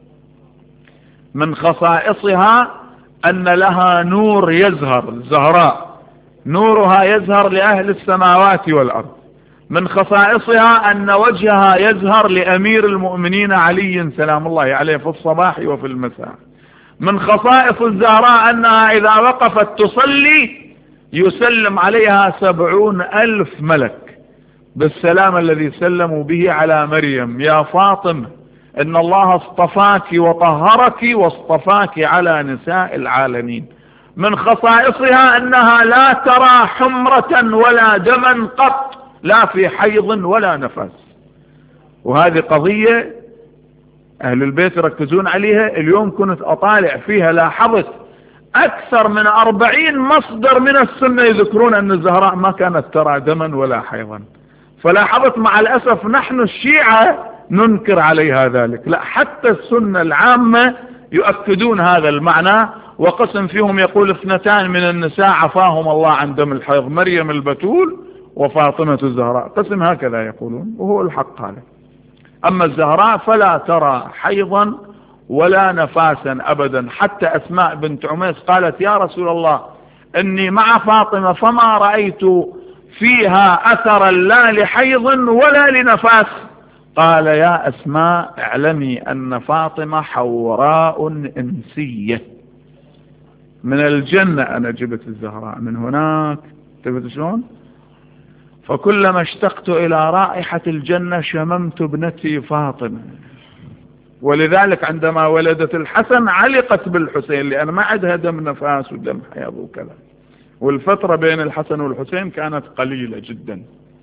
من خصائصها أن لها نور يزهر، الزهراء نورها يزهر لأهل السماوات والأرض. من خصائصها أن وجهها يزهر لأمير المؤمنين علي سلام الله عليه في الصباح وفي المساء. من خصائص الزهراء أنها إذا وقفت تصلي يسلم عليها سبعون ألف ملك بالسلام الذي سلموا به على مريم. يا فاطمة إن الله اصطفاك وطهرك واصطفاك على نساء العالمين. من خصائصها أنها لا ترى حمرة ولا دما قط، لا في حيض ولا نفاس. وهذه قضية أهل البيت يركزون عليها. اليوم كنت أطالع فيها لاحظت أكثر من أربعين مصدر من السنة يذكرون أن الزهراء ما كانت ترى دما ولا حيضا. فلاحظت مع الأسف نحن الشيعة ننكر عليها ذلك، لا حتى السنة العامة يؤكدون هذا المعنى. وقسم فيهم يقول اثنتان من النساء عفاهم الله عن دم الحيض، مريم البتول وفاطمة الزهراء، قسم هكذا يقولون وهو الحق هذا. أما الزهراء فلا ترى حيضا ولا نفاسا أبدا. حتى أسماء بنت عميس قالت يا رسول الله إني مع فاطمة فما رأيت فيها أثرا لا لحيض ولا لنفاس. قال يا أسماء اعلمي أن فاطمة حوراء إنسية من الجنة، أنا جبت الزهراء من هناك. تبت شلون؟ فكلما اشتقت إلى رائحة الجنة شممت ابنتي فاطمة. ولذلك عندما ولدت الحسن علقت بالحسين لأن ما عندها دم نفاس ودم حيض وكذا. والفترة بين الحسن والحسين كانت قليلة جدا.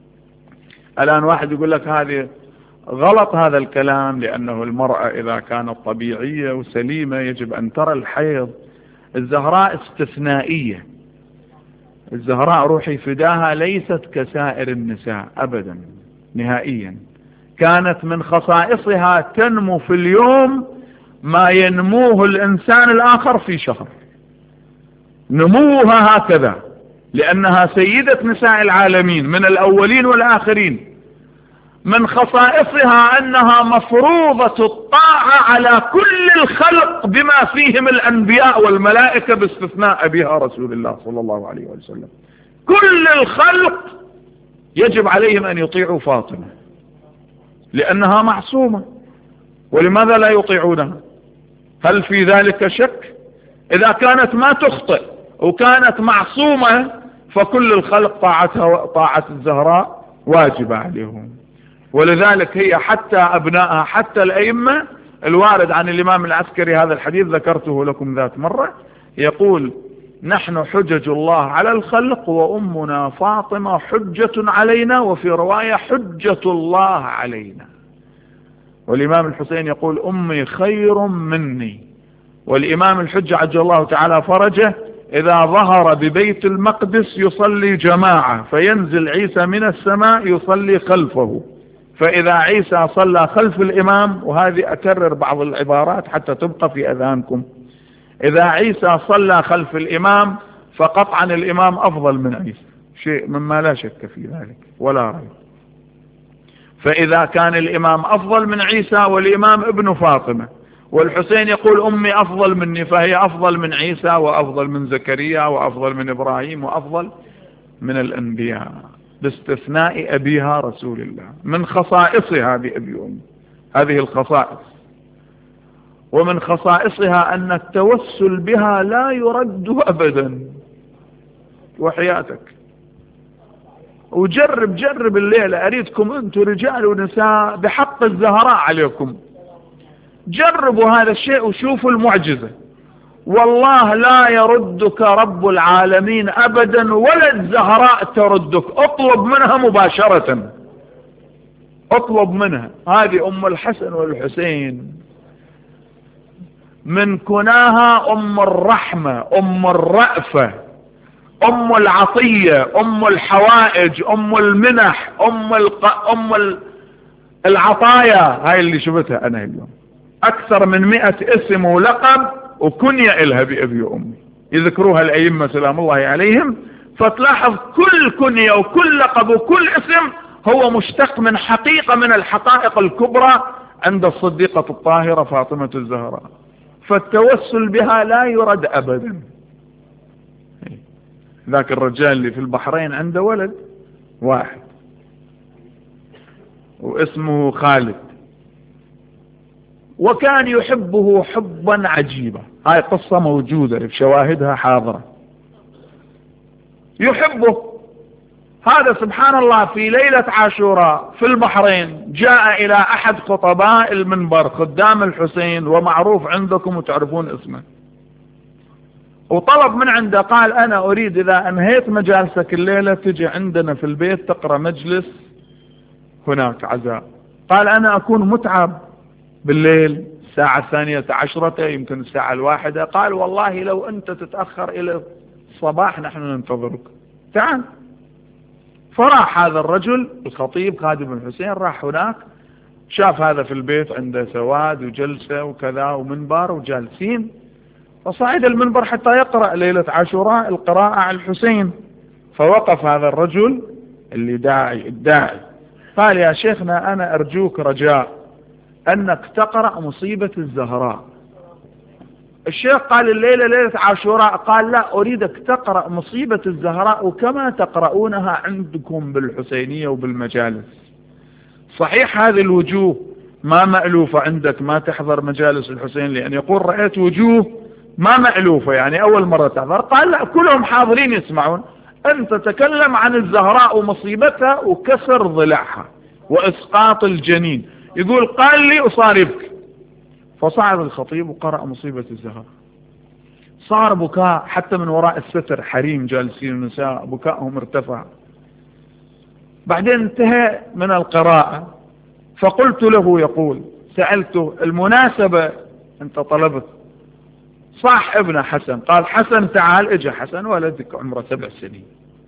الآن واحد يقول لك هذه غلط هذا الكلام، لأنه المرأة إذا كانت طبيعية وسليمة يجب أن ترى الحيض. الزهراء استثنائية، الزهراء روحي فداها ليست كسائر النساء أبدا نهائيا. كانت من خصائصها تنمو في اليوم ما ينموه الإنسان الآخر في شهر، نموها هكذا، لأنها سيدة نساء العالمين من الأولين والآخرين. من خصائصها أنها مفروضة الطاعة على كل الخلق بما فيهم الأنبياء والملائكة باستثناء أبيها رسول الله صلى الله عليه وسلم. كل الخلق يجب عليهم أن يطيعوا فاطمة لأنها معصومة. ولماذا لا يطيعونها؟ هل في ذلك شك؟ إذا كانت ما تخطئ وكانت معصومة فكل الخلق طاعتها طاعة الزهراء واجبة عليهم. ولذلك هي حتى أبنائها حتى الأئمة، الوارد عن الإمام العسكري هذا الحديث ذكرته لكم ذات مرة، يقول نحن حجج الله على الخلق وأمنا فاطمة حجة علينا، وفي رواية حجة الله علينا. والإمام الحسين يقول أمي خير مني. والإمام الحجة عجل الله تعالى فرجه إذا ظهر ببيت المقدس يصلي جماعة، فينزل عيسى من السماء يصلي خلفه، فإذا عيسى صلى خلف الإمام، وهذه أكرر بعض العبارات حتى تبقى في أذهانكم، إذا عيسى صلى خلف الإمام فقطعا الإمام أفضل من عيسى، شيء مما لا شك في ذلك ولا ريب. فإذا كان الإمام أفضل من عيسى والإمام ابن فاطمة، والحسين يقول أمي أفضل مني، فهي أفضل من عيسى وأفضل من زكريا وأفضل من إبراهيم وأفضل من الأنبياء، باستثناء أبيها رسول الله. من خصائصها بأبي أمي هذه الخصائص. ومن خصائصها أن التوسل بها لا يرد أبدا، وحياتك. وجرب جرب الليلة، أريدكم أنتم رجال ونساء بحق الزهراء عليكم، جربوا هذا الشيء وشوفوا المعجزة. والله لا يردك رب العالمين أبدا، ولا الزهراء تردك. اطلب منها مباشرة، اطلب منها. هذه أم الحسن والحسين من كناها أم الرحمة، أم الرأفة، أم العطية، أم الحوائج، أم المنح، أم الق... أم العطايا. هاي اللي شفتها أنا اليوم، أكثر من مئة اسم ولقب وكنية إلها بأبي وأمي، يذكروها الأئمة سلام الله عليهم، فتلاحظ كل كنية وكل لقب وكل اسم هو مشتق من حقيقة من الحقائق الكبرى عند الصديقة الطاهرة فاطمة الزهراء. فالتوسل بها لا يرد أبدا. ذاك الرجال اللي في البحرين عنده ولد واحد واسمه خالد، وكان يحبه حبا عجيبا. هاي قصة موجودة شواهدها حاضرة. يحبه هذا سبحان الله في ليلة عاشوراء في البحرين جاء إلى أحد خطباء المنبر خدام الحسين، ومعروف عندكم وتعرفون اسمه، وطلب من عنده، قال أنا أريد إذا أنهيت مجالسك الليلة تجي عندنا في البيت تقرأ مجلس هناك عزاء. قال أنا أكون متعب بالليل الساعة الثانية عشرة يمكن الساعة الواحدة. قال والله لو أنت تتأخر إلى الصباح نحن ننتظرك، تعال. فراح هذا الرجل الخطيب خادم الحسين، راح هناك شاف هذا في البيت عنده سواد وجلسة وكذا ومنبر وجالسين، فصعد المنبر حتى يقرأ ليلة عاشوراء القراءة على الحسين. فوقف هذا الرجل اللي داعي الداعي قال يا شيخنا أنا أرجوك رجاء أنك تقرأ مصيبة الزهراء. الشيخ قال الليلة ليلة عاشوراء، قال لا أريدك تقرأ مصيبة الزهراء وكما تقرؤونها عندكم بالحسينية وبالمجالس. صحيح هذه الوجوه ما مألوفة عندك، ما تحضر مجالس الحسين، لأن يقول رأيت وجوه ما مألوفة يعني أول مرة تحضر. قال لا كلهم حاضرين يسمعون. أنت تكلم عن الزهراء ومصيبتها وكسر ضلعها وإسقاط الجنين. يقول قال لي وصار يبكي. فصعد الخطيب وقرأ مصيبة الزهراء، صار بكاء حتى من وراء الستر، حريم جالسين النساء بكاءهم ارتفع. بعدين انتهى من القراءة، فقلت له يقول سألته المناسبة أنت طلبت صح ابن حسن؟ قال حسن تعال. اجى حسن ولدك عمره سبع سنين.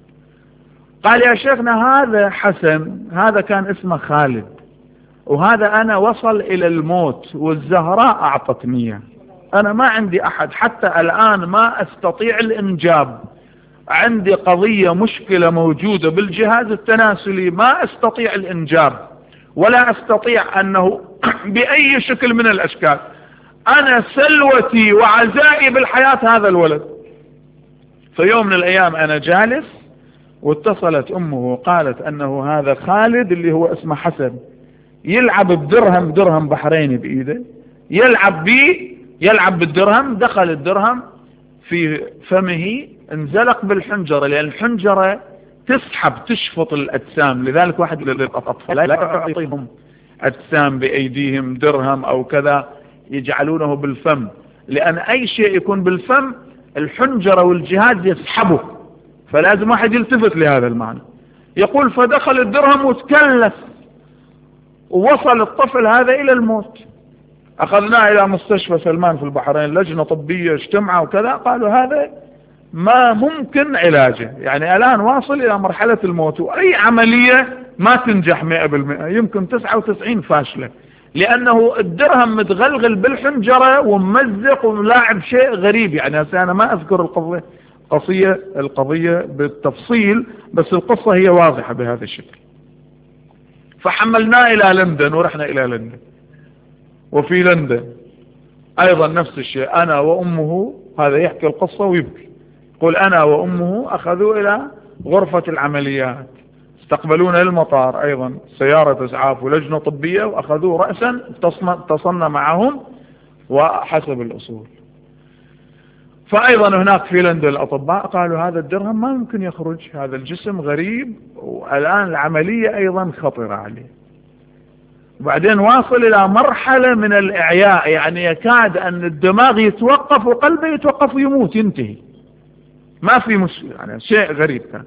قال يا شيخنا هذا حسن هذا كان اسمه خالد، وهذا أنا وصل إلى الموت والزهراء أعطتني، أنا ما عندي أحد حتى الآن ما أستطيع الإنجاب، عندي قضية مشكلة موجودة بالجهاز التناسلي ما أستطيع الإنجاب ولا أستطيع أنه بأي شكل من الأشكال، أنا سلوتي وعزائي بالحياة هذا الولد. في يوم من الأيام أنا جالس واتصلت أمه وقالت أنه هذا خالد اللي هو اسمه حسن يلعب بدرهم، درهم بحريني بإيده، يلعب بيه يلعب بالدرهم، دخل الدرهم في فمه انزلق بالحنجرة، لأن الحنجرة تسحب تشفط الأجسام. لذلك واحد للأطفال لا يعطيهم أجسام بأيديهم درهم أو كذا، يجعلونه بالفم، لأن أي شيء يكون بالفم الحنجرة والجهاز يسحبه، فلازم واحد يلتفت لهذا المعنى. يقول فدخل الدرهم وتكلف ووصل الطفل هذا إلى الموت. أخذناه إلى مستشفى سلمان في البحرين، لجنة طبية اجتمعوا وكذا، قالوا هذا ما ممكن علاجه، يعني الآن واصل إلى مرحلة الموت، وأي عملية ما تنجح مئة بالمئة، يمكن تسعة وتسعين فاشلة، لأنه الدرهم متغلغل بالحنجرة وممزق وملاعب شيء غريب. يعني أنا ما أذكر القضية قصية القضية بالتفصيل، بس القصة هي واضحة بهذا الشكل. فحملناه إلى لندن ورحنا إلى لندن، وفي لندن أيضا نفس الشيء، أنا وأمه، هذا يحكي القصة ويبكي، يقول أنا وأمه أخذوا إلى غرفة العمليات، استقبلونا للمطار أيضا سيارة إسعاف ولجنة طبية، وأخذوه رأسا، اتصلنا معهم وحسب الأصول. فأيضا هناك في لندن الأطباء قالوا هذا الدرهم ما ممكن يخرج، هذا الجسم غريب، والآن العملية أيضا خطرة عليه. وبعدين واصل إلى مرحلة من الإعياء، يعني يكاد أن الدماغ يتوقف وقلبه يتوقف ويموت ينتهي، ما في مشكلة، يعني شيء غريب كان.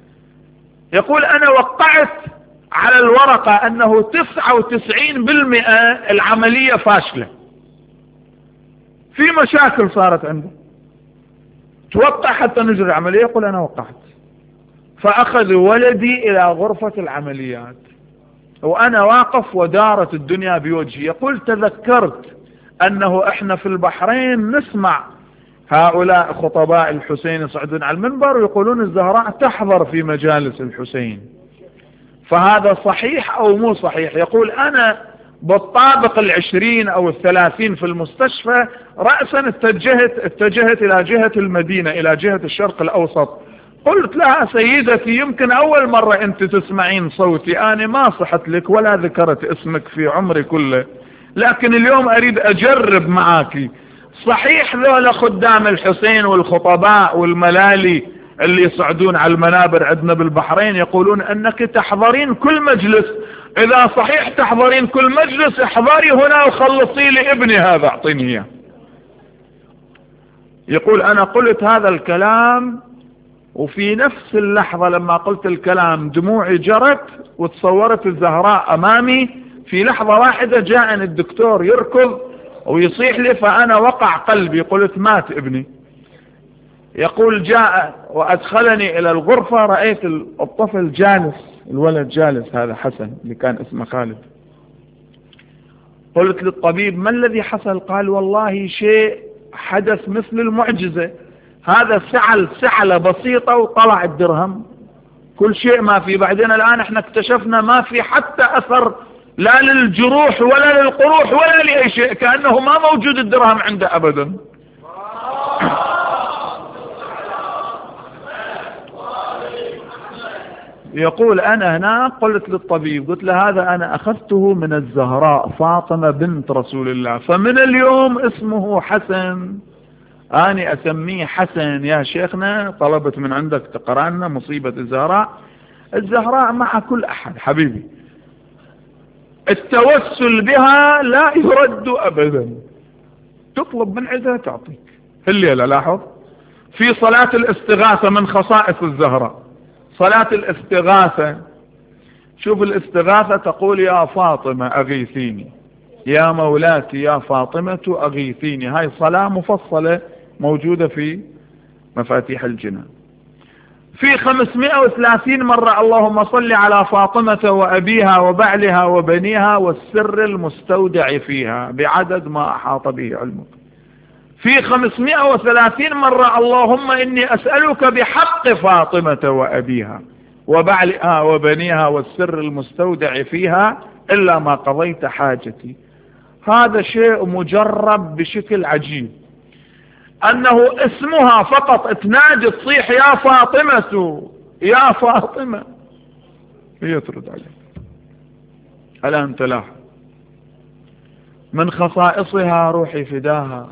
يقول أنا وقعت على الورقة أنه تسعة وتسعين بالمئة العملية فاشلة، في مشاكل صارت عنده، توقع حتى نجري العملية. يقول أنا وقعت، فأخذوا ولدي إلى غرفة العمليات وأنا واقف ودارت الدنيا بوجهي. يقول تذكرت أنه إحنا في البحرين نسمع هؤلاء خطباء الحسين يصعدون على المنبر ويقولون الزهراء تحضر في مجالس الحسين، فهذا صحيح أو مو صحيح؟ يقول أنا بالطابق العشرين أو الثلاثين في المستشفى رأسا اتجهت, اتجهت إلى جهة المدينة، إلى جهة الشرق الأوسط. قلت لها سيدتي يمكن أول مرة أنت تسمعين صوتي، أنا ما صحت لك ولا ذكرت اسمك في عمري كله، لكن اليوم أريد أجرب معاكي، صحيح ذولا خدام الحسين والخطباء والملالي اللي يصعدون على المنابر عندنا بالبحرين يقولون أنك تحضرين كل مجلس، إذا صحيح تحضرين كل مجلس احضري هنا وخلصي لي ابني هذا اعطيني اياه. يقول أنا قلت هذا الكلام، وفي نفس اللحظة لما قلت الكلام دموعي جرت وتصورت الزهراء أمامي، في لحظة واحدة جاءني الدكتور يركض ويصيح لي، فأنا وقع قلبي، قلت مات ابني. يقول جاء وأدخلني إلى الغرفة، رأيت الطفل جالس، الولد جالس، هذا حسن اللي كان اسمه خالد. قلت للطبيب ما الذي حصل؟ قال والله شيء حدث مثل المعجزة، هذا سعل سعلة بسيطة وطلع الدرهم، كل شيء ما في. بعدين الآن احنا اكتشفنا ما في حتى أثر لا للجروح ولا للقروح ولا لأي شيء، كأنه ما موجود الدرهم عنده أبدا. يقول أنا هنا قلت للطبيب، قلت له هذا أنا أخذته من الزهراء فاطمة بنت رسول الله، فمن اليوم اسمه حسن، أنا أسميه حسن يا شيخنا، طلبت من عندك تقرأ لنا مصيبة الزهراء. الزهراء مع كل أحد حبيبي، التوسل بها لا يرد أبدا، تطلب من عندها تعطيك. الليلة لاحظ في صلاة الاستغاثة من خصائص الزهراء، صلاة الاستغاثة، شوف الاستغاثة تقول يا فاطمة أغيثيني، يا مولاتي يا فاطمة أغيثيني، هاي صلاة مفصلة موجودة في مفاتيح الجنان. في خمسمائة وثلاثين مرة اللهم صل على فاطمة وأبيها وبعلها وبنيها والسر المستودع فيها بعدد ما أحاط به علمك. في خمسمائة وثلاثين مرة اللهم إني أسألك بحق فاطمة وأبيها وبعلها وبنيها والسر المستودع فيها إلا ما قضيت حاجتي. هذا شيء مجرب بشكل عجيب، أنه اسمها فقط تنادي تصيح يا فاطمة يا فاطمة، هي ترد عليك. الآن تلاحظ من خصائصها روحي فداها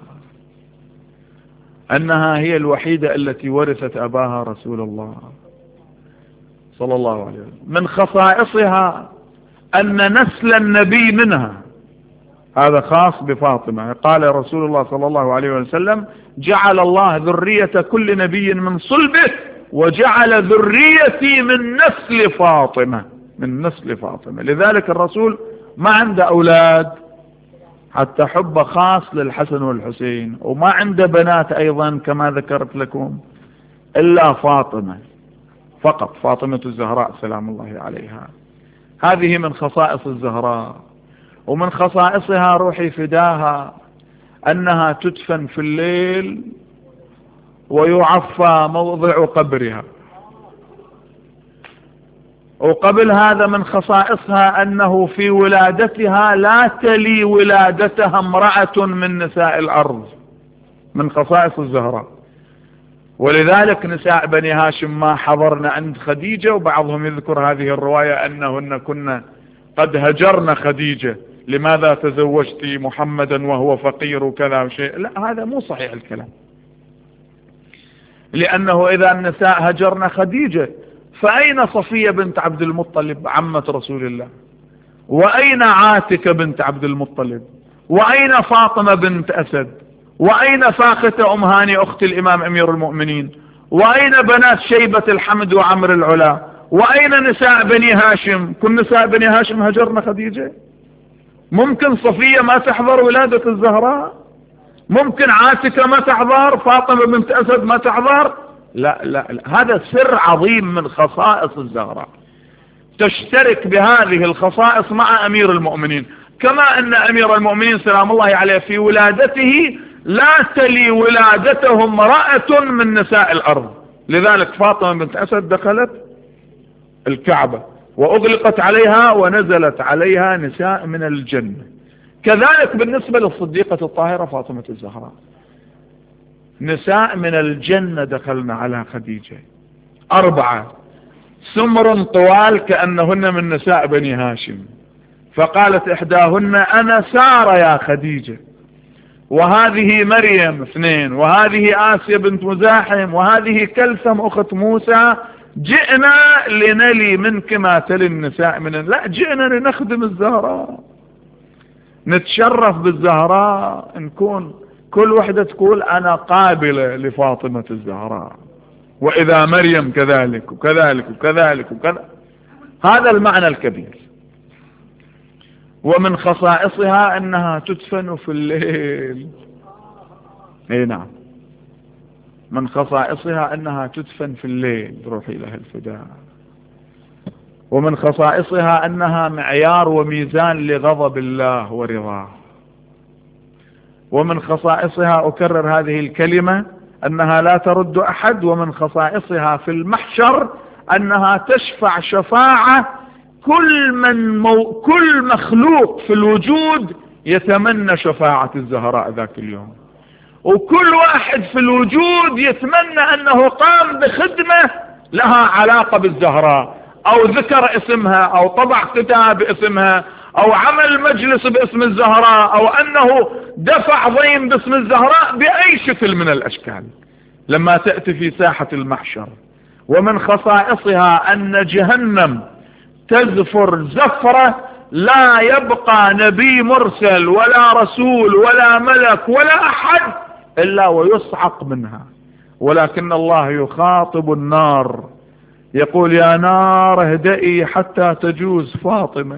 أنها هي الوحيدة التي ورثت أباها رسول الله، صلى الله عليه وسلم. من خصائصها أن نسل النبي منها، هذا خاص بفاطمة. قال رسول الله صلى الله عليه وسلم: جعل الله ذرية كل نبي من صلبه، وجعل ذريتي من نسل فاطمة، من نسل فاطمة. لذلك الرسول ما عنده أولاد، حتى حب خاص للحسن والحسين، وما عنده بنات أيضا كما ذكرت لكم، إلا فاطمة فقط، فاطمة الزهراء سلام الله عليها. هذه من خصائص الزهراء. ومن خصائصها روحي فداها أنها تدفن في الليل ويعفى موضع قبرها. وقبل هذا من خصائصها أنه في ولادتها لا تلي ولادتها امرأة من نساء الأرض، من خصائص الزهراء. ولذلك نساء بني هاشم ما حضرن عند خديجة، وبعضهم يذكر هذه الرواية أنهن كنا قد هجرن خديجة، لماذا تزوجت محمدا وهو فقير وكذا وشيء. لا، هذا مو صحيح الكلام، لأنه إذا النساء هجرن خديجة فأين صفية بنت عبد المطلب عمة رسول الله؟ وأين عاتكة بنت عبد المطلب؟ وأين فاطمة بنت أسد؟ وأين فاخته أم هاني أخت الإمام أمير المؤمنين؟ وأين بنات شيبة الحمد وعمر العلا؟ وأين نساء بني هاشم؟ كل نساء بني هاشم هجرن خديجة؟ ممكن صفية ما تحضر ولادة الزهراء؟ ممكن عاتكة ما تحضر؟ فاطمة بنت أسد ما تحضر؟ لا لا لا، هذا سر عظيم من خصائص الزهراء، تشترك بهذه الخصائص مع أمير المؤمنين. كما أن أمير المؤمنين سلام الله عليه في ولادته لا تلي ولادته امرأة من نساء الأرض. لذلك فاطمة بنت أسد دخلت الكعبة وأغلقت عليها ونزلت عليها نساء من الجنة. كذلك بالنسبة للصديقة الطاهرة فاطمة الزهراء، نساء من الجنة دخلنا على خديجة، أربعة سمر طوال كأنهن من نساء بني هاشم. فقالت إحداهن: أنا سارة يا خديجة، وهذه مريم اثنين، وهذه آسيا بنت مزاحم، وهذه كلثم أخت موسى، جئنا لنلي منك ما تلي النساء من، لا، جئنا لنخدم الزهراء، نتشرف بالزهراء، نكون كل وحدة تقول أنا قابلة لفاطمة الزهراء، وإذا مريم كذلك وكذلك وكذلك وكذا. هذا المعنى الكبير. ومن خصائصها أنها تدفن في الليل. اي نعم، من خصائصها أنها تدفن في الليل، روحي لها الفداء. ومن خصائصها أنها معيار وميزان لغضب الله ورضاه. ومن خصائصها، أكرر هذه الكلمة، أنها لا ترد أحد. ومن خصائصها في المحشر أنها تشفع شفاعة كل من مو كل مخلوق في الوجود يتمنى شفاعة الزهراء ذاك اليوم، وكل واحد في الوجود يتمنى أنه قام بخدمة لها علاقة بالزهراء، أو ذكر اسمها، أو طبع كتاب باسمها، أو عمل مجلس باسم الزهراء، أو أنه دفع ضيم باسم الزهراء بأي شكل من الأشكال لما تأتي في ساحة المحشر. ومن خصائصها أن جهنم تزفر زفرة لا يبقى نبي مرسل ولا رسول ولا ملك ولا أحد إلا ويصعق منها. ولكن الله يخاطب النار يقول: يا نار اهدئي حتى تجوز فاطمة.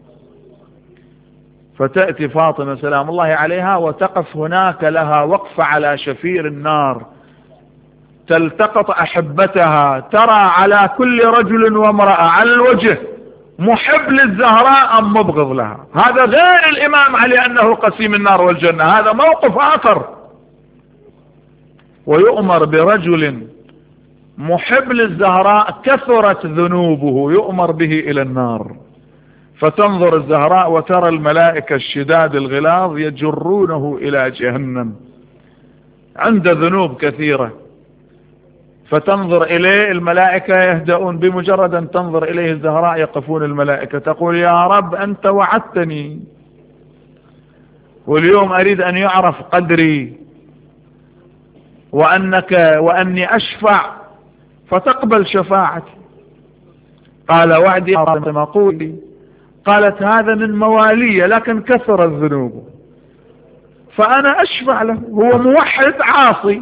فتأتي فاطمة سلام الله عليها وتقف هناك، لها وقفة على شفير النار، تلتقط أحبتها، ترى على كل رجل وامرأة على الوجه محب للزهراء أم مبغض لها. هذا غير الإمام علي أنه قسيم النار والجنة، هذا موقف آخر. ويؤمر برجل محب للزهراء كثرت ذنوبه يؤمر به إلى النار، فتنظر الزهراء وترى الملائكة الشداد الغلاظ يجرونه إلى جهنم، عند ذنوب كثيرة، فتنظر إليه الملائكة يهدؤون، بمجرد أن تنظر إليه الزهراء يقفون الملائكة تقول: يا رب أنت وعدتني، واليوم أريد أن يعرف قدري وأنك وأني أشفع فتقبل شفاعتي. قال وعدي فاطمة قولي. قالت هذا من موالي لكن كثر الذنوب فأنا أشفع له، هو موحد عاصي.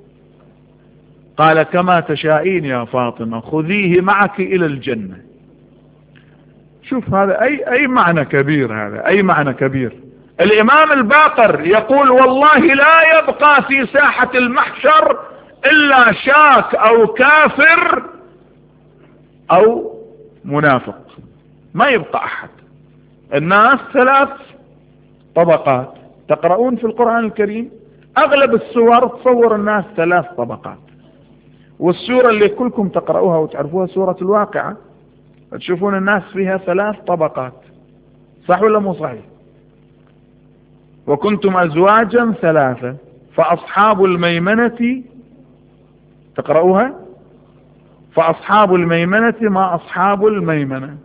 قال كما تشائين يا فاطمة، خذيه معك إلى الجنة. شوف هذا أي, أي معنى كبير، هذا أي معنى كبير. الإمام الباقر يقول والله لا يبقى في ساحة المحشر إلا شاك أو كافر أو منافق، ما يبقى أحد. الناس ثلاث طبقات، تقرؤون في القرآن الكريم أغلب السور تصور الناس ثلاث طبقات، والسورة اللي كلكم تقرؤوها وتعرفوها سورة الواقعة تشوفون الناس فيها ثلاث طبقات، صح ولا مو صحيح؟ وكنتم أزواجا ثلاثة فأصحاب الميمنة، تقرؤوها، فأصحاب الميمنة ما أصحاب الميمنة،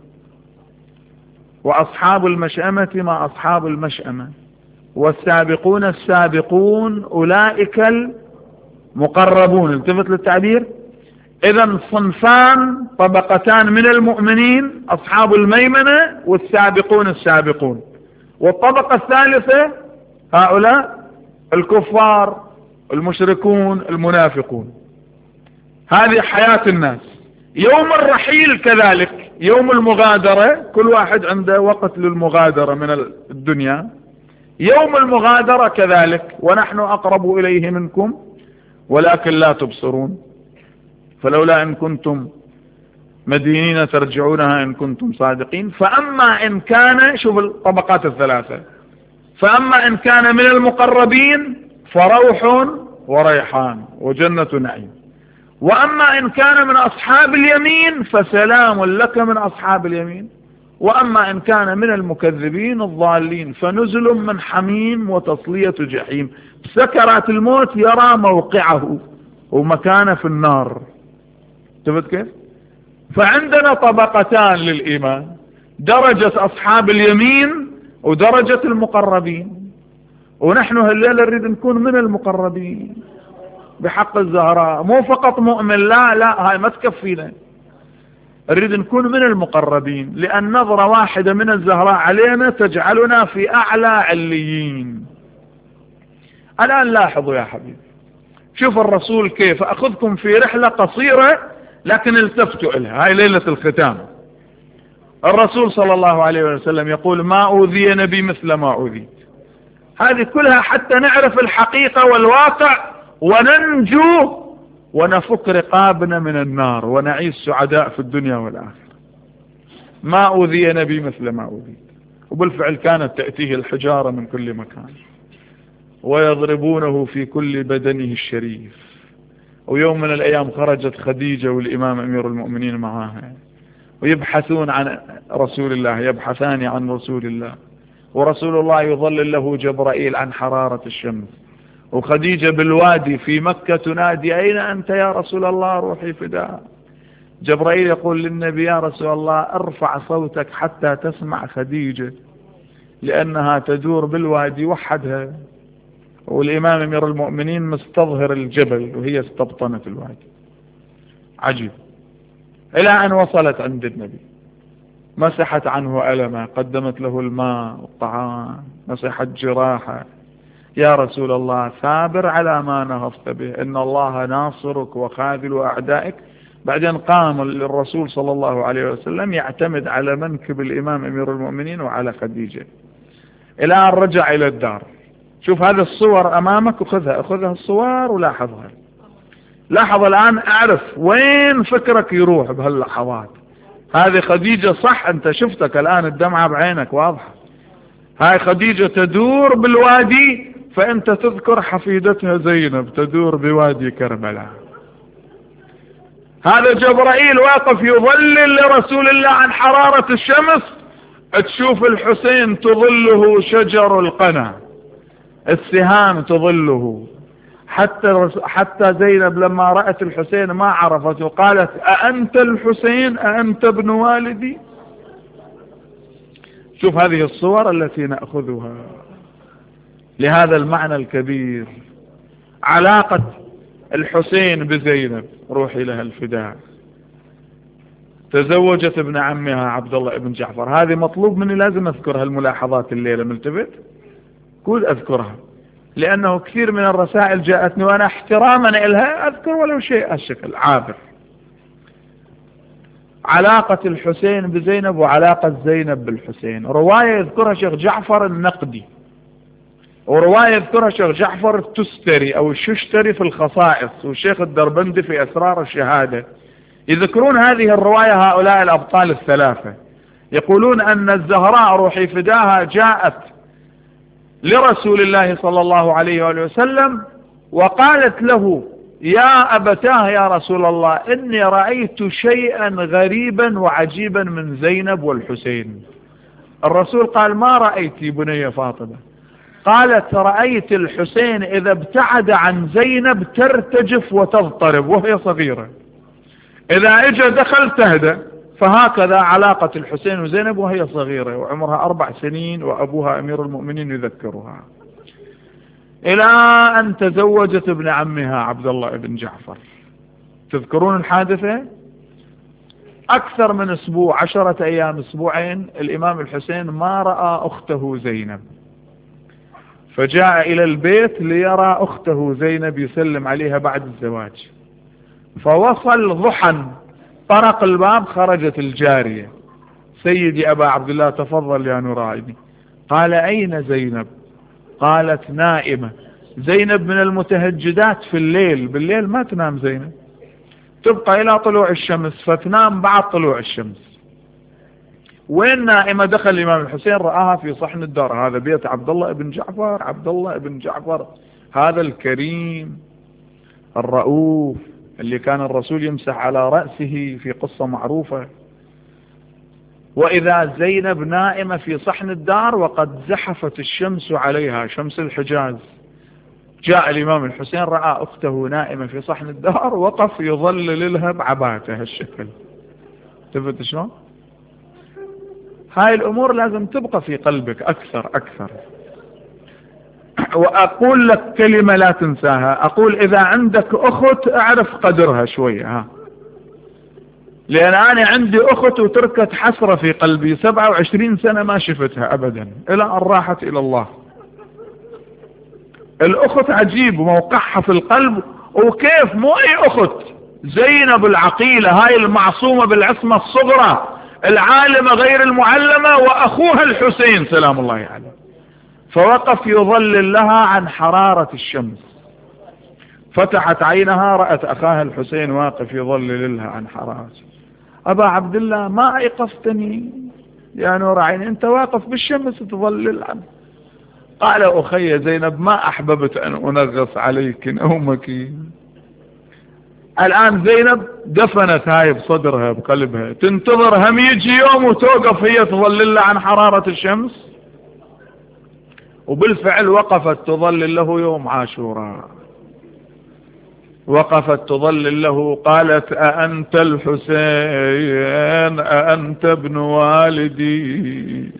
وأصحاب المشأمة ما أصحاب المشأمة، والسابقون السابقون أولئك المقربون. التفت للتعبير. إذن صنفان طبقتان من المؤمنين، أصحاب الميمنة والسابقون السابقون. والطبقة الثالثة هؤلاء الكفار المشركون المنافقون. هذه حياة الناس. يوم الرحيل كذلك، يوم المغادرة كل واحد عنده وقت للمغادرة من الدنيا. يوم المغادرة كذلك، ونحن أقرب إليه منكم ولكن لا تبصرون، فلولا إن كنتم مدينين ترجعونها إن كنتم صادقين. فأما إن كان، شوف الطبقات الثلاثة، فأما إن كان من المقربين فروح وريحان وجنة نعيم، وأما إن كان من أصحاب اليمين فسلام لك من أصحاب اليمين، وأما إن كان من المكذبين الضالين فنزل من حميم وتصلية جحيم. سكرات الموت يرى موقعه ومكانه في النار. تفت كيف؟ فعندنا طبقتان للإيمان، درجة أصحاب اليمين ودرجة المقربين، ونحن هالليلة نريد نكون من المقربين بحق الزهراء، مو فقط مؤمن، لا لا هاي ما تكفينا، نريد نكون من المقربين، لأن نظرة واحدة من الزهراء علينا تجعلنا في أعلى عليين. الآن لاحظوا يا حبيبي، شوف الرسول كيف، أخذكم في رحلة قصيرة لكن التفتوا إليها، هاي ليلة الختام. الرسول صلى الله عليه وسلم يقول ما أوذي نبي مثل ما أوذيت. هذه كلها حتى نعرف الحقيقة والواقع وننجو ونفك رقابنا من النار ونعيش سعداء في الدنيا والآخرة. ما أوذي نبي مثل ما أوذيت. وبالفعل كانت تأتيه الحجارة من كل مكان ويضربونه في كل بدنه الشريف. ويوم من الأيام خرجت خديجة والإمام أمير المؤمنين معها ويبحثون عن رسول الله، يبحثان عن رسول الله، ورسول الله يظلل له جبرائيل عن حرارة الشمس، وخديجة بالوادي في مكة تنادي أين أنت يا رسول الله روحي فداء. جبرائيل يقول للنبي يا رسول الله ارفع صوتك حتى تسمع خديجة لأنها تدور بالوادي وحدها، والإمام أمير المؤمنين مستظهر الجبل وهي استبطنت الوادي. عجيب. إلى أن وصلت عند النبي، مسحت عنه ألمه، قدمت له الماء والطعام، مسحت جراحه. يا رسول الله ثابر على ما نهضت به، إن الله ناصرك وخاذل أعدائك. بعدين قام الرسول صلى الله عليه وسلم يعتمد على منكب الإمام أمير المؤمنين وعلى خديجة إلى أن رجع إلى الدار. شوف هذه الصور أمامك وخذها، أخذها الصور ولاحظها. لاحظ الآن، أعرف وين فكرك يروح بهاللحظات. هذه خديجة صح، أنت شفتك الآن الدمعة بعينك واضحة. هاي خديجة تدور بالوادي، فأنت تذكر حفيدتها زينب تدور بوادي كربلاء. هذا جبرائيل واقف يظلل لرسول الله عن حرارة الشمس، تشوف الحسين تظله شجر القنا، السهام تظله. حتى حتى زينب لما رأت الحسين ما عرفت وقالت أأنت الحسين أأنت ابن والدي. شوف هذه الصور التي نأخذها لهذا المعنى الكبير، علاقة الحسين بزينب روحي لها الفداء. تزوجت ابن عمها عبد الله بن جعفر. هذه مطلوب مني لازم أذكر هالملاحظات الليلة، ملتفت كل أذكرها، لأنه كثير من الرسائل جاءتني وأنا احتراما لها أذكر ولو شيء الشكل عابر. علاقة الحسين بزينب وعلاقة زينب بالحسين، رواية يذكرها شيخ جعفر النقدي، ورواية يذكرها شيخ جعفر التستري أو الششتري في الخصائص، والشيخ الدربندي في أسرار الشهادة. يذكرون هذه الرواية هؤلاء الأبطال الثلاثة، يقولون أن الزهراء روحي فداها جاءت لرسول الله صلى الله عليه وآله وسلم وقالت له: يا أبتاه يا رسول الله، إني رأيت شيئا غريبا وعجيبا من زينب والحسين. الرسول قال: ما رأيت بني فاطمة؟ قالت: رأيت الحسين إذا ابتعد عن زينب ترتجف وتضطرب وهي صغيرة، إذا اجى دخل تهدى. فهكذا علاقة الحسين وزينب وهي صغيرة وعمرها أربع سنين وأبوها أمير المؤمنين يذكرها، إلى أن تزوجت ابن عمها عبد الله بن جعفر. تذكرون الحادثة؟ أكثر من أسبوع، عشرة أيام، أسبوعين، الإمام الحسين ما رأى أخته زينب، فجاء إلى البيت ليرى أخته زينب يسلم عليها بعد الزواج. فوصل ضحى، طرق الباب، خرجت الجارية: سيدي أبا عبد الله تفضل يا نوراني. قال: أين زينب؟ قالت: نائمة. زينب من المتهجدات في الليل، بالليل ما تنام زينب، تبقى إلى طلوع الشمس، فتنام بعد طلوع الشمس. وين نائمة؟ دخل الإمام الحسين رآها في صحن الدار. هذا بيت عبد الله بن جعفر، عبد الله بن جعفر هذا الكريم الرؤوف اللي كان الرسول يمسح على رأسه في قصة معروفة. وإذا زينب نائمة في صحن الدار وقد زحفت الشمس عليها، شمس الحجاز. جاء الإمام الحسين رأى أخته نائمة في صحن الدار، وقف يظلل لها بعباته هالشكل. تفت شلون؟ هاي الأمور لازم تبقى في قلبك أكثر أكثر. وأقول لك كلمة لا تنساها، أقول إذا عندك أخت أعرف قدرها شوية، ها، لأن أنا عندي أخت وتركت حسرة في قلبي، سبعة وعشرين سنة ما شفتها أبدا إلى أن راحت إلى الله. الأخت عجيب وموقعها في القلب، وكيف مو أي أخت، زينب العقيلة هاي المعصومة بالعصمة الصغرى، العالمة غير المعلمة، وأخوها الحسين سلام الله عليه. فوقف يظلل لها عن حرارة الشمس، فتحت عينها رأت أخاها الحسين واقف يظلل لها عن حرارة. أبا عبد الله ما أيقفتني يا نور عيني، أنت واقف بالشمس تظلل عنه. قال: أخي زينب ما أحببت أن أنغص عليك نومك. الآن زينب دفنت هاي بصدرها بقلبها، تنتظر هم يجي يوم وتوقف هي تظلل عن حرارة الشمس. وبالفعل وقفت تظلل له يوم عاشوراء، وقفت تظلل له. قالت: أأنت الحسين؟ أأنت ابن والدي؟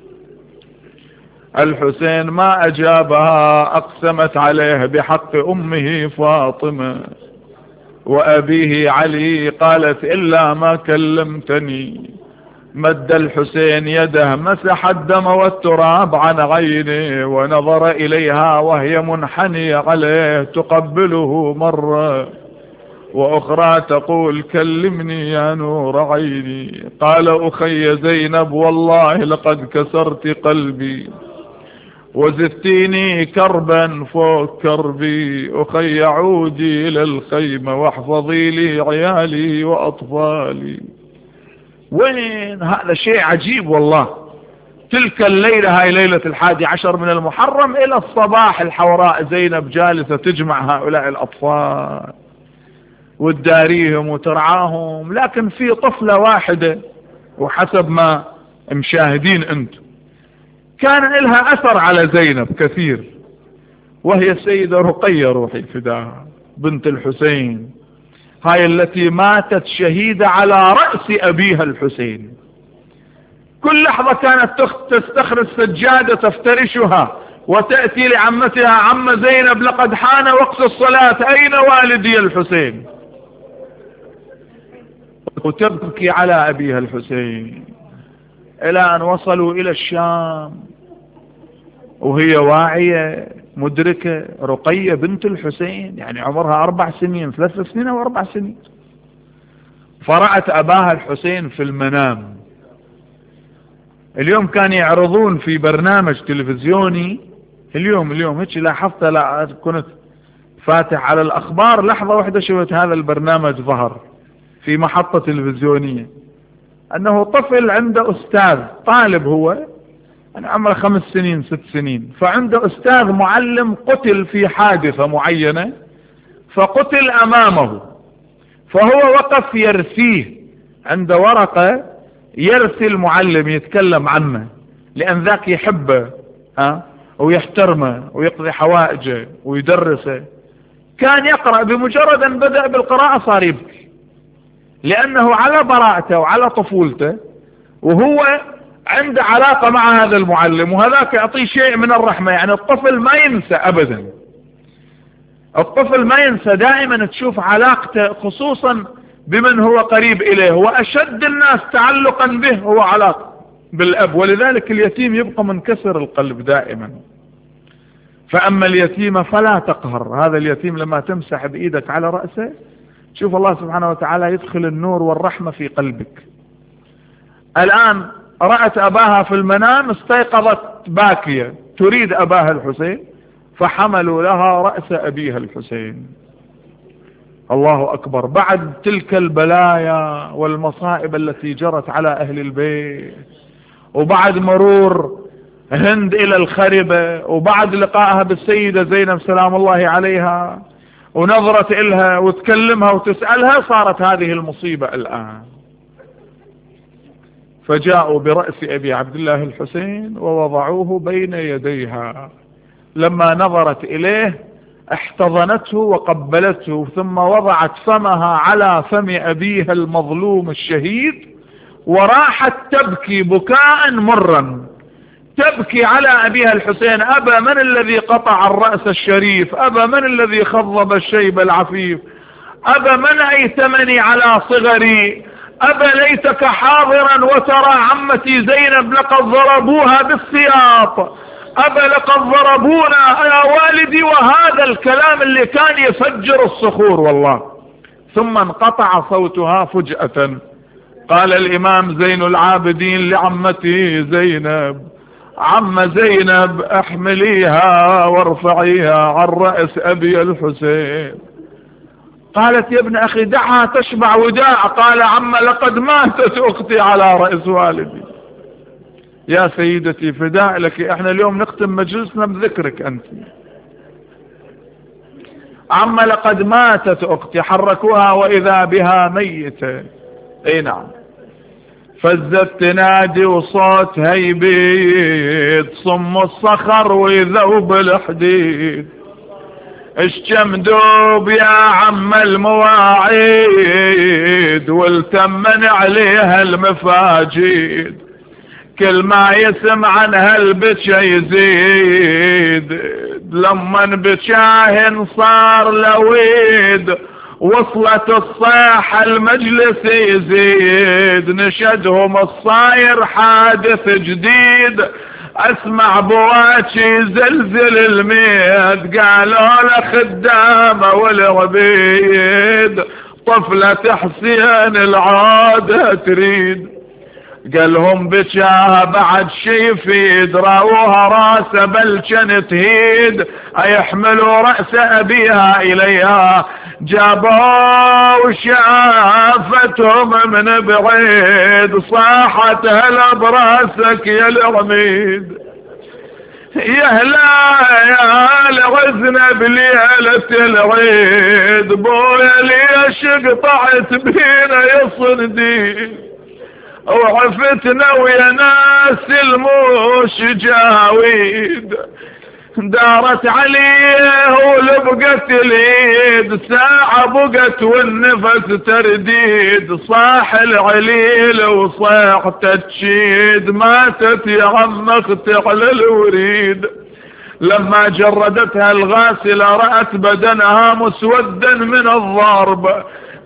الحسين ما أجابها، أقسمت عليه بحق أمه فاطمة وأبيه علي. قالت: إلا ما كلمتني. مد الحسين يده، مسح الدم والتراب عن عينه، ونظر إليها وهي منحنية عليه تقبله مرة وأخرى تقول: كلمني يا نور عيني. قال: أخي زينب والله لقد كسرت قلبي وزدتيني كربا فوق كربي. أخي عودي إلى الخيمة واحفظي لي عيالي وأطفالي. وين هذا شيء عجيب والله. تلك الليلة، هاي ليلة الحادي عشر من المحرم، إلى الصباح الحوراء زينب جالسة تجمع هؤلاء الأطفال وتداريهم وترعاهم، لكن في طفلة واحدة وحسب ما مشاهدين أنت كان لها أثر على زينب كثير، وهي السيدة رقية روحي فداها بنت الحسين، هاي التي ماتت شهيدة على رأس أبيها الحسين. كل لحظة كانت تستخرج سجادة تفترشها وتأتي لعمتها: عم زينب لقد حان وقت الصلاة، أين والدي الحسين؟ وتبكي على أبيها الحسين، إلى أن وصلوا إلى الشام وهي واعية مدركة، رقية بنت الحسين يعني عمرها أربع سنين، ثلاث سنين أو أربع سنين. فرأت أباها الحسين في المنام. اليوم كان يعرضون في برنامج تلفزيوني، اليوم اليوم هيك لاحظت، لا كنت فاتح على الأخبار لحظة واحدة شفت هذا البرنامج ظهر في محطة تلفزيونية، أنه طفل عنده أستاذ طالب، هو أنا عمره خمس سنين ست سنين، فعنده أستاذ معلم قتل في حادثة معينة، فقتل أمامه، فهو وقف يرثيه، عند ورقة يرثي المعلم يتكلم عنه، لأن ذاك يحبه ها ويحترمه ويقضي حوائجه ويدرسه. كان يقرأ، بمجرد أن بدأ بالقراءة صار يبكي، لأنه على براءته وعلى طفولته وهو عنده علاقة مع هذا المعلم، وهذاك يعطيه شيء من الرحمة. يعني الطفل ما ينسى أبدا، الطفل ما ينسى، دائما تشوف علاقته خصوصا بمن هو قريب إليه، وأشد الناس تعلقا به هو علاقة بالأب، ولذلك اليتيم يبقى منكسر القلب دائما. فأما اليتيم فلا تقهر، هذا اليتيم لما تمسح بإيدك على رأسه شوف الله سبحانه وتعالى يدخل النور والرحمة في قلبك. الآن رأت أباها في المنام، استيقظت باكية تريد أباها الحسين، فحملوا لها رأس أبيها الحسين. الله أكبر. بعد تلك البلايا والمصائب التي جرت على أهل البيت، وبعد مرور هند إلى الخربة، وبعد لقائها بالسيدة زينب سلام الله عليها ونظرت إلها وتكلمها وتسألها، صارت هذه المصيبة الآن. فجاءوا برأس أبي عبد الله الحسين ووضعوه بين يديها. لما نظرت إليه احتضنته وقبلته، ثم وضعت فمها على فم أبيها المظلوم الشهيد، وراحت تبكي بكاء مرا، تبكي على أبيها الحسين. أبا من الذي قطع الرأس الشريف؟ أبا من الذي خضب الشيب العفيف؟ أبا من أيتمني على صغري؟ أبا ليتك حاضرا وترى عمتي زينب لقد ضربوها بالسياط، أبا لقد ضربونا يا والدي، وهذا الكلام اللي كان يفجر الصخور والله. ثم انقطع صوتها فجأة. قال الإمام زين العابدين لعمتي زينب: عم زينب احمليها وارفعيها عن رأس أبي الحسين. قالت: يا ابن أخي دعها تشبع وداع. قال: عم لقد ماتت أختي على رأس والدي. يا سيدتي فداء لك، احنا اليوم نختم مجلسنا بذكرك أنت. عم لقد ماتت أختي. حركوها وإذا بها ميتة. اي نعم. فزت تنادي وصوتها يبيد، صم الصخر ويذوب الحديد. اشجم دوب يا عم المواعيد، والتمن عليها المفاجيد. كل ما يسمع عنها البكا يزيد، لما بكاهن صار لويد. وصلت الصيحة المجلس يزيد، نشدهم الصاير حادث جديد. اسمع بواكي زلزل الميد، قالوا له خدامه والعبيد. طفلة حسين العادة تريد، قالهم بجاها بعد شي يفيد. راوها راسه بلشن تهيد، يحملوا رأس أبيها إليها. جابوا شافتهم من بعيد، صاحت هلا براسك يا العميد. يا هلا يا الغزنة بليلة العيد، بويا ليش قطعت بينا يا صنديد. وعفتنا ويا ناس الموش جاويد، دارت عليه ولبقت اليد. ساعة بقت والنفس ترديد، صاح العليل وصاح تتشيد. ماتت يا عم اختي على الوريد. لما جردتها الغاسلة رأت بدنها مسودا من الضرب.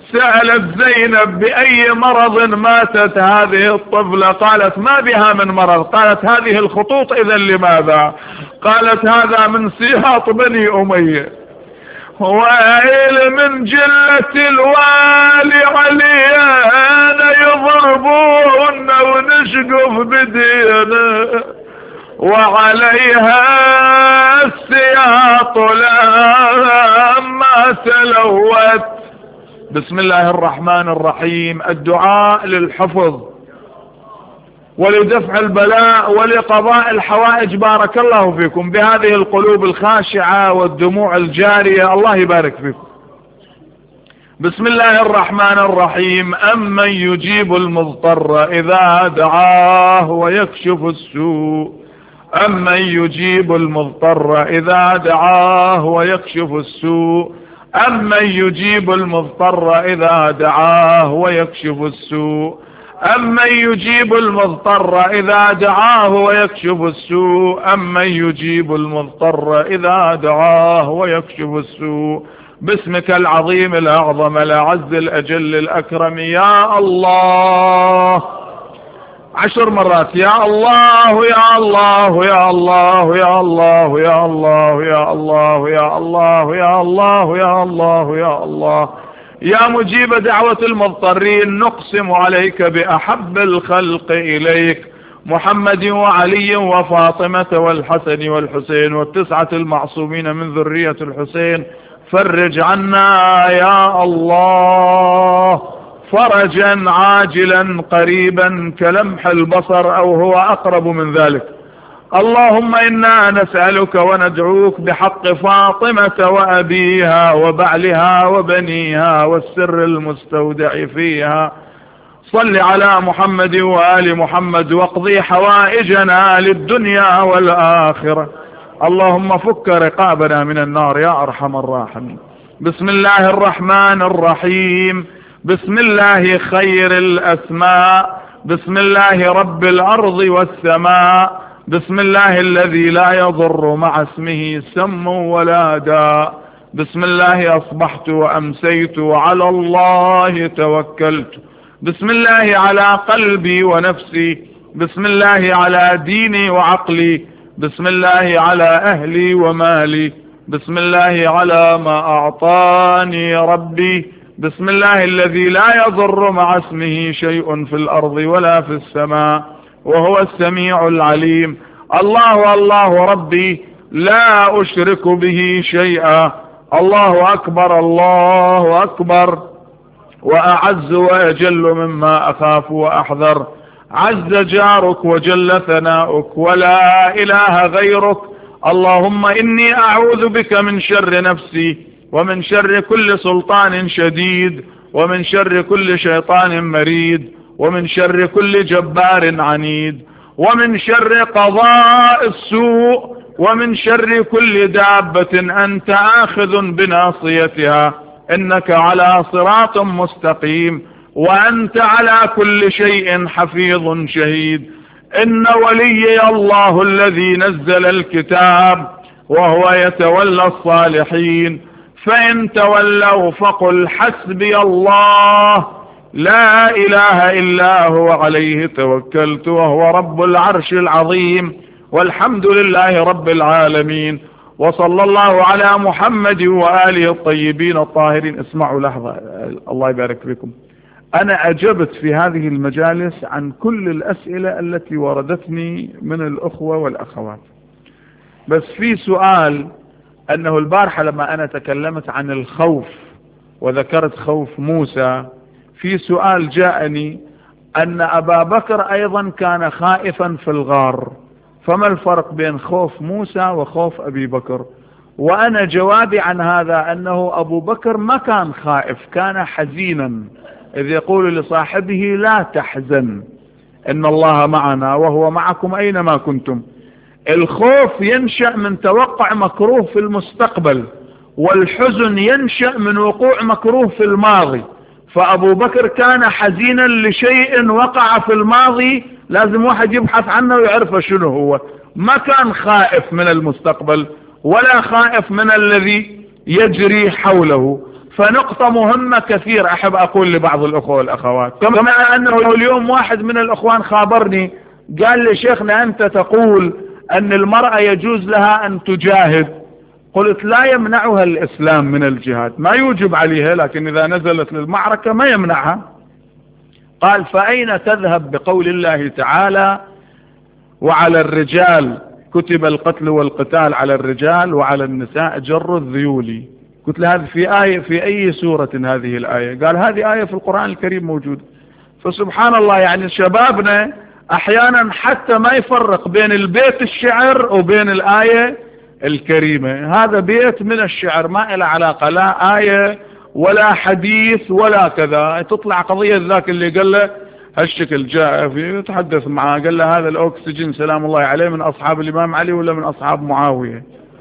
سألت زينب بأي مرض ماتت هذه الطفلة؟ قالت ما بها من مرض. قالت هذه الخطوط إذا لماذا؟ قالت هذا من سياط بني أمية، وإلى من جلة الوالي علينا يضربون ونشقف بدينا، وعليها السياط لما تلوت. بسم الله الرحمن الرحيم. الدعاء للحفظ ولدفع البلاء ولقضاء الحوائج. بارك الله فيكم بهذه القلوب الخاشعة والدموع الجارية، الله يبارك فيكم. بسم الله الرحمن الرحيم. أمن يجيب المضطر إذا دعاه ويكشف السوء، أمن يجيب المضطر إذا دعاه ويكشف السوء، أمن يجيب المضطر إذا دعاه ويكشف السوء، أمن يجيب المضطر إذا دعاه ويكشف السوء، أمن يجيب المضطر إذا دعاه ويكشف السوء. باسمك العظيم الأعظم الأعز الأجل الأكرم يا الله. عشر مرات يا الله يا الله يا الله يا الله يا الله يا الله يا الله يا الله يا الله يا الله. يا مجيب دعوة المضطرين، نقسم عليك بأحب الخلق إليك محمد وعلي وفاطمة والحسن والحسين والتسعة المعصومين من ذرية الحسين، فرج عنا يا الله فرجا عاجلا قريبا كلمح البصر أو هو أقرب من ذلك. اللهم إنا نسألك وندعوك بحق فاطمة وأبيها وبعلها وبنيها والسر المستودع فيها، صل على محمد وآل محمد واقضي حوائجنا للدنيا والآخرة. اللهم فك رقابنا من النار يا أرحم الراحمين. بسم الله الرحمن الرحيم. بسم الله خير الأسماء، بسم الله رب الأرض والسماء، بسم الله الذي لا يضر مع اسمه سم ولا داء، بسم الله أصبحت وأمسيت وعلى الله توكلت، بسم الله على قلبي ونفسي، بسم الله على ديني وعقلي، بسم الله على أهلي ومالي، بسم الله على ما أعطاني ربي، بسم الله الذي لا يضر مع اسمه شيء في الأرض ولا في السماء وهو السميع العليم. الله الله ربي لا أشرك به شيئا. الله أكبر الله أكبر وأعز وأجل مما أخاف وأحذر. عز جارك وجل ثناؤك ولا إله غيرك. اللهم إني أعوذ بك من شر نفسي ومن شر كل سلطان شديد ومن شر كل شيطان مريد ومن شر كل جبار عنيد ومن شر قضاء السوء ومن شر كل دابة أنت آخذ بناصيتها، إنك على صراط مستقيم وأنت على كل شيء حفيظ شهيد. إن وليي الله الذي نزل الكتاب وهو يتولى الصالحين، فإن تولوا فقل حسبي الله لا إله إلا هو عليه توكلت وهو رب العرش العظيم، والحمد لله رب العالمين، وصلى الله على محمد وآله الطيبين الطاهرين. اسمعوا لحظة، الله يبارك فيكم. أنا أجبت في هذه المجالس عن كل الأسئلة التي وردتني من الأخوة والأخوات، بس في سؤال أنه البارحة لما أنا تكلمت عن الخوف وذكرت خوف موسى، في سؤال جاءني أن أبا بكر أيضا كان خائفا في الغار، فما الفرق بين خوف موسى وخوف أبي بكر؟ وأنا جوابي عن هذا أنه أبو بكر ما كان خائف، كان حزينا، إذ يقول لصاحبه لا تحزن إن الله معنا وهو معكم أينما كنتم. الخوف ينشأ من توقع مكروه في المستقبل، والحزن ينشأ من وقوع مكروه في الماضي. فأبو بكر كان حزينا لشيء وقع في الماضي لازم واحد يبحث عنه ويعرف شنو هو، ما كان خائف من المستقبل ولا خائف من الذي يجري حوله. فنقطة مهمة كثير أحب أقول لبعض الأخوة والأخوات، كما أنه اليوم واحد من الأخوان خابرني قال لي شيخنا أنت تقول أن المرأة يجوز لها أن تجاهد. قلت لا يمنعها الإسلام من الجهاد، ما يوجب عليها، لكن إذا نزلت للمعركة ما يمنعها. قال فأين تذهب بقول الله تعالى وعلى الرجال كتب القتل والقتال على الرجال وعلى النساء جر الذيول؟ قلت له هذه في آية، في أي سورة هذه الآية؟ قال هذه آية في القرآن الكريم موجودة. فسبحان الله، يعني شبابنا أحيانا حتى ما يفرق بين البيت الشعر وبين الآية الكريمة. هذا بيت من الشعر ما إله علاقة، لا آية ولا حديث ولا كذا. تطلع قضية ذاك اللي قال له هالشكل، جاء في يتحدث معه قال له هذا الأكسجين سلام الله عليه من أصحاب الإمام علي ولا من أصحاب معاوية؟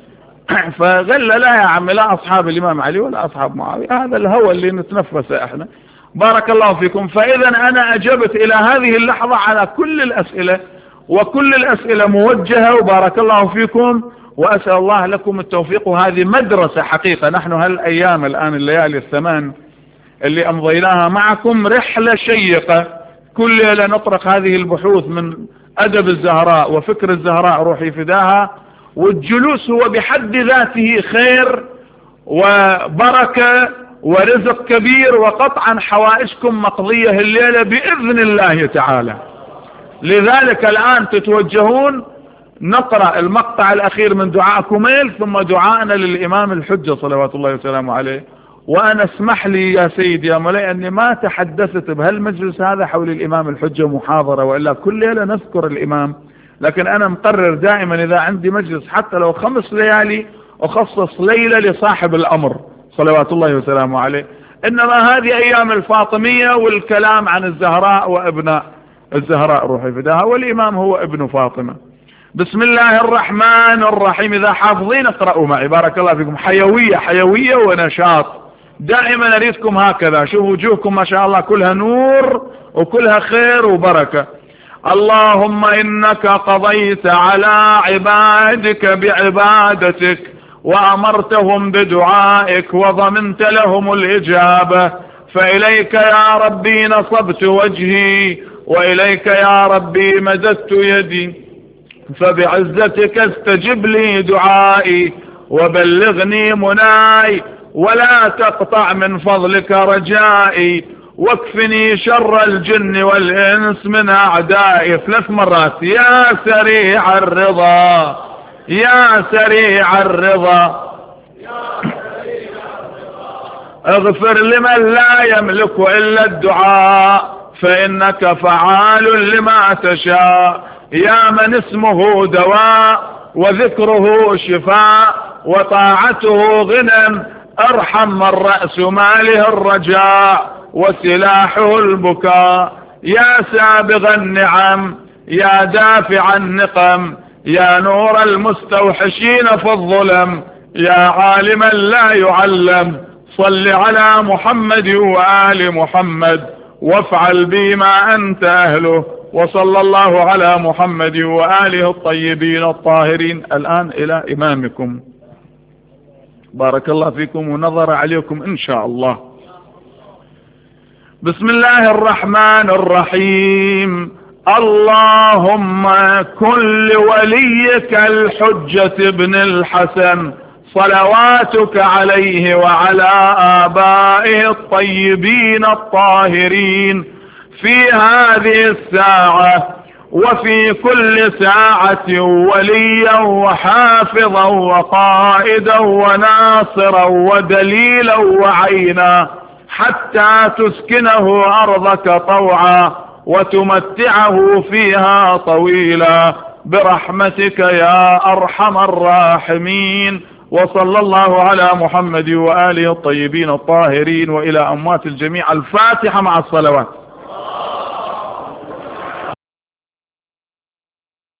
فقال له لا يا عمي، لا أصحاب الإمام علي ولا أصحاب معاوية، هذا الهوى اللي نتنفسه احنا. بارك الله فيكم. فإذا أنا أجبت إلى هذه اللحظة على كل الأسئلة، وكل الأسئلة موجهة، وبارك الله فيكم، وأسأل الله لكم التوفيق. وهذه مدرسة حقيقة. نحن هالأيام الآن الليالي الثمان اللي أمضيناها معكم رحلة شيقة، كل ليلة نطرق هذه البحوث من أدب الزهراء وفكر الزهراء روحي فداها. والجلوس هو بحد ذاته خير وبركة ورزق كبير، وقطعا حوائجكم مقضية الليلة بإذن الله تعالى. لذلك الآن تتوجهون نقرأ المقطع الأخير من دعاء كميل، ثم دعاءنا للإمام الحجة صلوات الله وسلامه عليه. وأنا اسمح لي يا سيدي يا مولاي أني ما تحدثت بهالمجلس هذا حول الإمام الحجة محاضرة، وإلا كل ليلة نذكر الإمام، لكن أنا مقرر دائما إذا عندي مجلس حتى لو خمس ليالي أخصص ليلة لصاحب الأمر صلوات الله وسلامه عليه. إنما هذه أيام الفاطمية والكلام عن الزهراء وابناء الزهراء روحي فداها، والإمام هو ابن فاطمة. بسم الله الرحمن الرحيم. إذا حافظين اقرأوا معي بارك الله فيكم. حيوية حيوية ونشاط، دائما أريدكم هكذا. شوفوا وجوهكم ما شاء الله كلها نور وكلها خير وبركة. اللهم إنك قضيت على عبادك بعبادتك، وأمرتهم بدعائك، وضمنت لهم الإجابة، فإليك يا ربي نصبت وجهي، وإليك يا ربي مددت يدي، فبعزتك استجب لي دعائي، وبلغني مناي، ولا تقطع من فضلك رجائي، واكفني شر الجن والإنس من أعدائي. ثلاث مرات. يا سريع الرضا، يا سريع الرضا، اغفر لمن لا يملك إلا الدعاء، فإنك فعال لما تشاء. يا من اسمه دواء وذكره شفاء وطاعته غنى، ارحم من رأس ماله الرجاء وسلاحه البكاء. يا سابغ النعم، يا دافع النقم، يا نور المستوحشين في الظلم، يا عالما لا يعلم، صل على محمد وآل محمد، وافعل بما أنت أهله. وصلى الله على محمد وآله الطيبين الطاهرين. الآن إلى إمامكم بارك الله فيكم ونظر عليكم إن شاء الله. بسم الله الرحمن الرحيم. اللهم كن لوليك الحجة بن الحسن صلواتك عليه وعلى آبائه الطيبين الطاهرين في هذه الساعة وفي كل ساعة وليا وحافظا وقائدا وناصرا ودليلا وعينا، حتى تسكنه أرضك طوعا وتمتعه فيها طويلا برحمتك يا أرحم الراحمين. وصلى الله على محمد وآله الطيبين الطاهرين، وإلى أموات الجميع الفاتحة مع الصلوات.